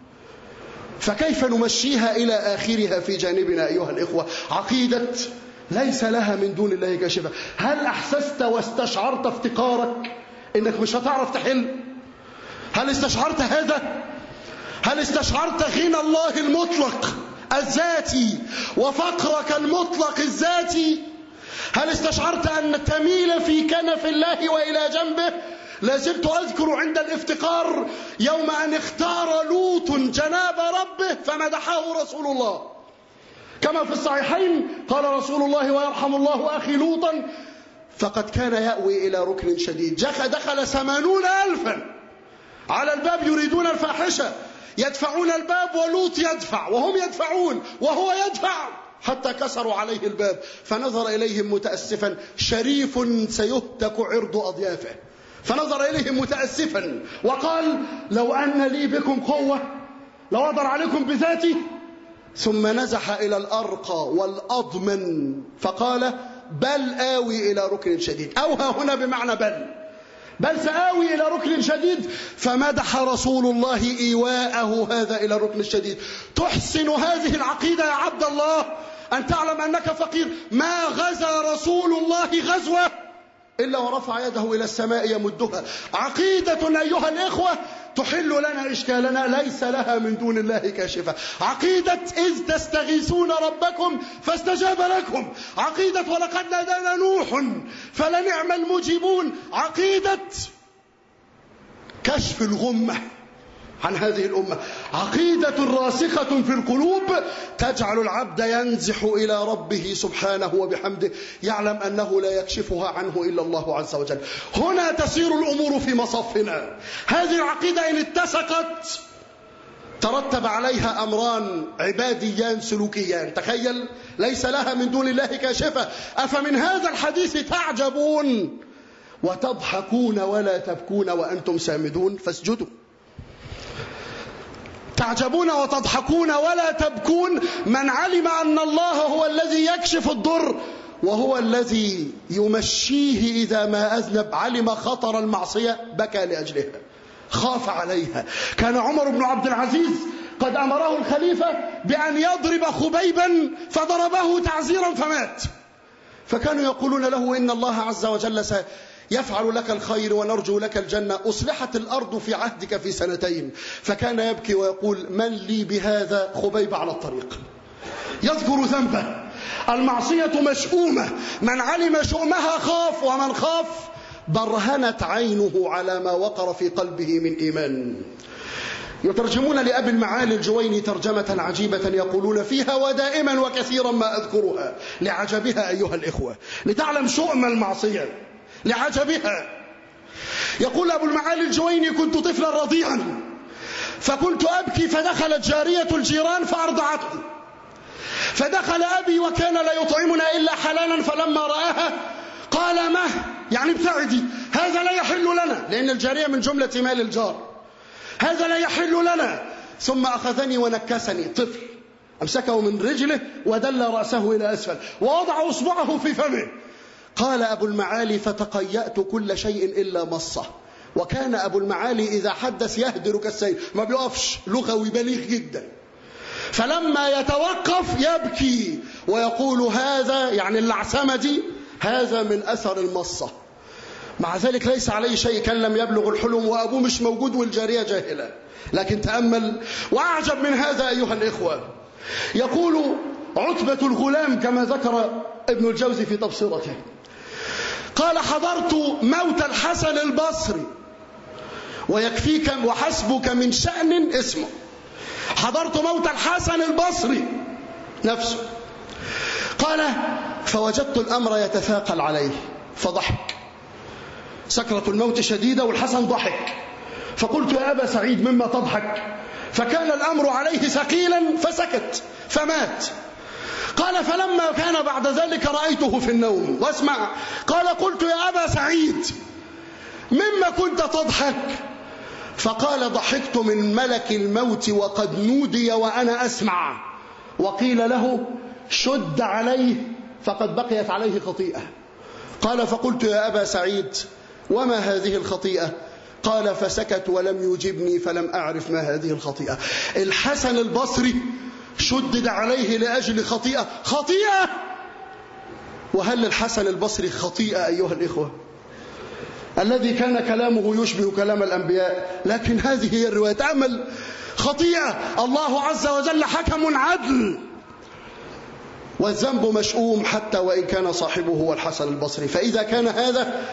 فكيف نمشيها إلى آخرها في جانبنا أيها الإخوة؟ عقيدة ليس لها من دون الله كاشفة. هل أحسست واستشعرت افتقارك إنك مش هتعرف تحل؟ هل استشعرت هذا؟ هل استشعرت غنى الله المطلق الذاتي وفقرك المطلق الذاتي؟ هل استشعرت أن تميل في كنف الله وإلى جنبه؟ لازلت أذكر عند الافتقار يوم أن اختار لوط جناب ربه فمدحه رسول الله، كما في الصحيحين قال رسول الله ويرحم الله أخي لوطا فقد كان يأوي إلى ركن شديد. دخل 80,000 على الباب يريدون الفاحشة، يدفعون الباب ولوط يدفع وهم يدفعون وهو يدفع حتى كسروا عليه الباب، فنظر إليهم متأسفا، شريف سيهتك عرض أضيافه، فنظر إليهم متأسفا وقال لو أن لي بكم قوة لوضر عليكم بذاتي. ثم نزح إلى الأرقى والأضمن فقال بل آوي إلى ركن شديد. أوها هنا بمعنى بل سآوي إلى ركن شديد. فمدح رسول الله إيواءه هذا إلى الركن الشديد. تحسن هذه العقيدة يا عبد الله أن تعلم أنك فقير. ما غزا رسول الله غزوة إلا ورفع يده إلى السماء يمدها. عقيدة أيها الإخوة تحل لنا إشكالنا، ليس لها من دون الله كاشفة. عقيدة إذ تستغيثون ربكم فاستجاب لكم. عقيدة ولقد نادانا نوح فلنعم المجيبون. عقيدة كشف الغمة عن هذه الأمة. عقيدة راسخة في القلوب تجعل العبد ينزح إلى ربه سبحانه وبحمده، يعلم أنه لا يكشفها عنه إلا الله عز وجل. هنا تسير الأمور في مصفنا. هذه العقيدة إن اتسقت ترتب عليها أمران عباديان سلوكيان. تخيل، ليس لها من دون الله كاشفة. أفمن هذا الحديث تعجبون وتضحكون ولا تبكون وأنتم سامدون فاسجدوا. تعجبون وتضحكون ولا تبكون. من علم أن الله هو الذي يكشف الضر وهو الذي يمشيه إذا ما أذنب، علم خطر المعصية بكى لأجلها، خاف عليها. كان عمر بن عبد العزيز قد أمره الخليفة بأن يضرب خبيبا فضربه تعزيرا فمات، فكانوا يقولون له إن الله عز وجل يفعل لك الخير ونرجو لك الجنة، أصلحت الأرض في عهدك في 2 فكان يبكي ويقول من لي بهذا؟ خبيب على الطريق يذكر ذنبه. المعصية مشؤومة، من علم شؤمها خاف، ومن خاف برهنت عينه على ما وقر في قلبه من إيمان. يترجمون لأبي المعالي الجويني ترجمة عجيبة يقولون فيها ودائما وكثيرا ما أذكرها لعجبها أيها الإخوة، لتعلم شؤم المعصية لعجبها. يقول أبو المعالي الجويني كنت طفلا رضيعا فكنت أبكي فدخلت جارية الجيران فأرضعتني، فدخل أبي وكان لا يطعمنا إلا حلالا، فلما رآها قال ما يعني ابتعدي، هذا لا يحل لنا، لأن الجارية من جملة مال الجار، هذا لا يحل لنا. ثم أخذني ونكسني، طفل أمسكه من رجله ودل رأسه إلى أسفل ووضع أصبعه في فمه. قال أبو المعالي فتقيأت كل شيء إلا مصة. وكان أبو المعالي إذا حدث يهدر كالسيل، ما بيقفش، لغوي بليغ جدا. فلما يتوقف يبكي ويقول هذا يعني اللعثمة دي هذا من أثر المصة. مع ذلك ليس عليه شيء، كان لم يبلغ الحلم وأبوه مش موجود والجارية جاهلة. لكن تأمل وأعجب من هذا أيها الإخوة، يقول عتبة الغلام كما ذكر ابن الجوزي في تبصرته، قال حضرت موت الحسن البصري ويكفيك وحسبك من شأن اسمه. حضرت موت الحسن البصري نفسه. قال فوجدت الأمر يتثاقل عليه فضحك، سكرة الموت شديدة والحسن ضحك، فقلت يا أبا سعيد مما تضحك؟ فكان الأمر عليه ثقيلا فسكت فمات. قال فلما كان بعد ذلك رأيته في النوم. واسمع، قال قلت يا أبا سعيد مما كنت تضحك؟ فقال ضحكت من ملك الموت وقد نودي وأنا أسمع وقيل له شد عليه فقد بقيت عليه خطيئة. قال فقلت يا أبا سعيد وما هذه الخطيئة؟ قال فسكت ولم يجبني فلم أعرف ما هذه الخطيئة. الحسن البصري شدد عليه لأجل خطيئة. وهل الحسن البصري خطيئة أيها الإخوة؟ الذي كان كلامه يشبه كلام الأنبياء، لكن هذه هي الرواية. تأمل، خطيئة، الله عز وجل حكم عدل، والذنب مشؤوم حتى وإن كان صاحبه هو الحسن البصري. فإذا كان هذا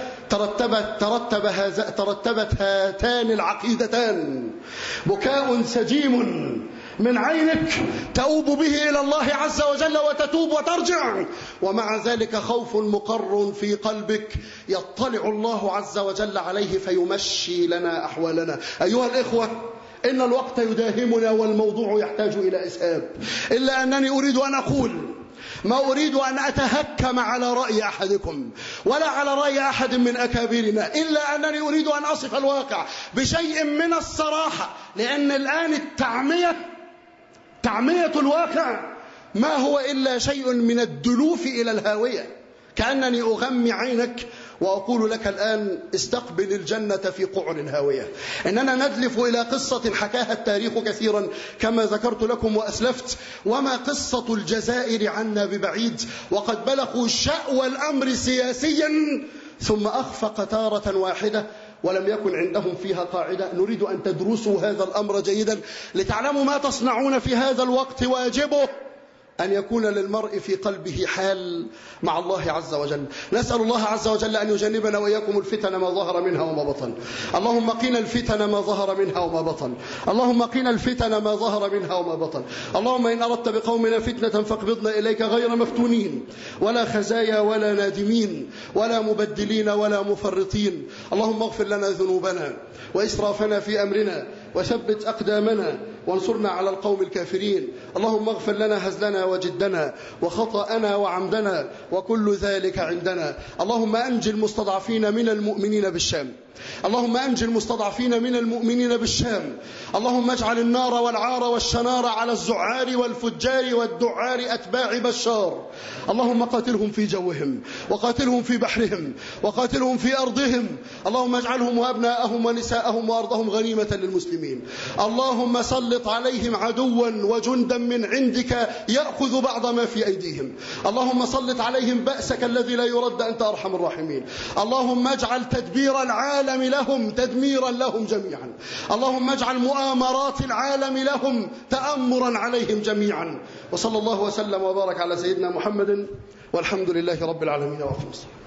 ترتبت هاتان العقيدتان: بكاء سجيم من عينك تؤوب به إلى الله عز وجل وتتوب وترجع، ومع ذلك خوف مقر في قلبك يطلع الله عز وجل عليه فيمشي لنا أحوالنا. أيها الإخوة، إن الوقت يداهمنا والموضوع يحتاج إلى إسهاب، إلا أنني أريد أن أقول ما أريد أن أتهكم على رأي أحدكم ولا على رأي أحد من أكابرنا، إلا أنني أريد أن أصف الواقع بشيء من الصراحة، لأن الآن تعمية الواقع ما هو إلا شيء من الدلوف إلى الهاوية. كأنني أغمي عينك وأقول لك الآن استقبل الجنة في قعر الهاوية. إننا ندلف إلى قصة حكاها التاريخ كثيرا كما ذكرت لكم وأسلفت، وما قصة الجزائر عنا ببعيد، وقد بلغوا شأوى الأمر سياسيا ثم أخفق تارة واحدة ولم يكن عندهم فيها قاعدة. نريد أن تدرسوا هذا الأمر جيدا لتعلموا ما تصنعون في هذا الوقت. واجبه أن يكون للمرء في قلبه حال مع الله عز وجل. نسأل الله عز وجل أن يجنبنا وإياكم الفتن ما ظهر منها وما بطن. اللهم قنا الفتن ما ظهر منها وما بطن. اللهم قنا الفتن ما ظهر منها وما بطن. اللهم إن أردت بقومنا فتنة فاقبضنا إليك غير مفتونين ولا خزايا ولا نادمين ولا مبدلين ولا مفرطين. اللهم اغفر لنا ذنوبنا وإسرافنا في أمرنا وثبت أقدامنا وانصرنا على القوم الكافرين. اللهم اغفر لنا هزلنا وجدنا وخطأنا وعمدنا وكل ذلك عندنا. اللهم أنجي المستضعفين من المؤمنين بالشام. اللهم أنجي المستضعفين من المؤمنين بالشام. اللهم اجعل النار والعار والشنار على الزعار والفجار والدعار أتباع بشار. اللهم قاتلهم في جوهم وقاتلهم في بحرهم وقاتلهم في أرضهم. اللهم اجعلهم وأبناءهم ونساءهم وأرضهم غنيمة للمسلمين. اللهم سلط عليهم عدوا وجندا من عندك يأخذ بعض ما في أيديهم. اللهم سلط عليهم بأسك الذي لا يرد أنت أرحم الراحمين. اللهم اجعل تدبير العالم لهم تدميرا لهم جميعا. اللهم اجعل مؤامرات العالم لهم تأمرا عليهم جميعا. وصلى الله وسلم وبارك على سيدنا محمد والحمد لله رب العالمين. وأقم الصلاة.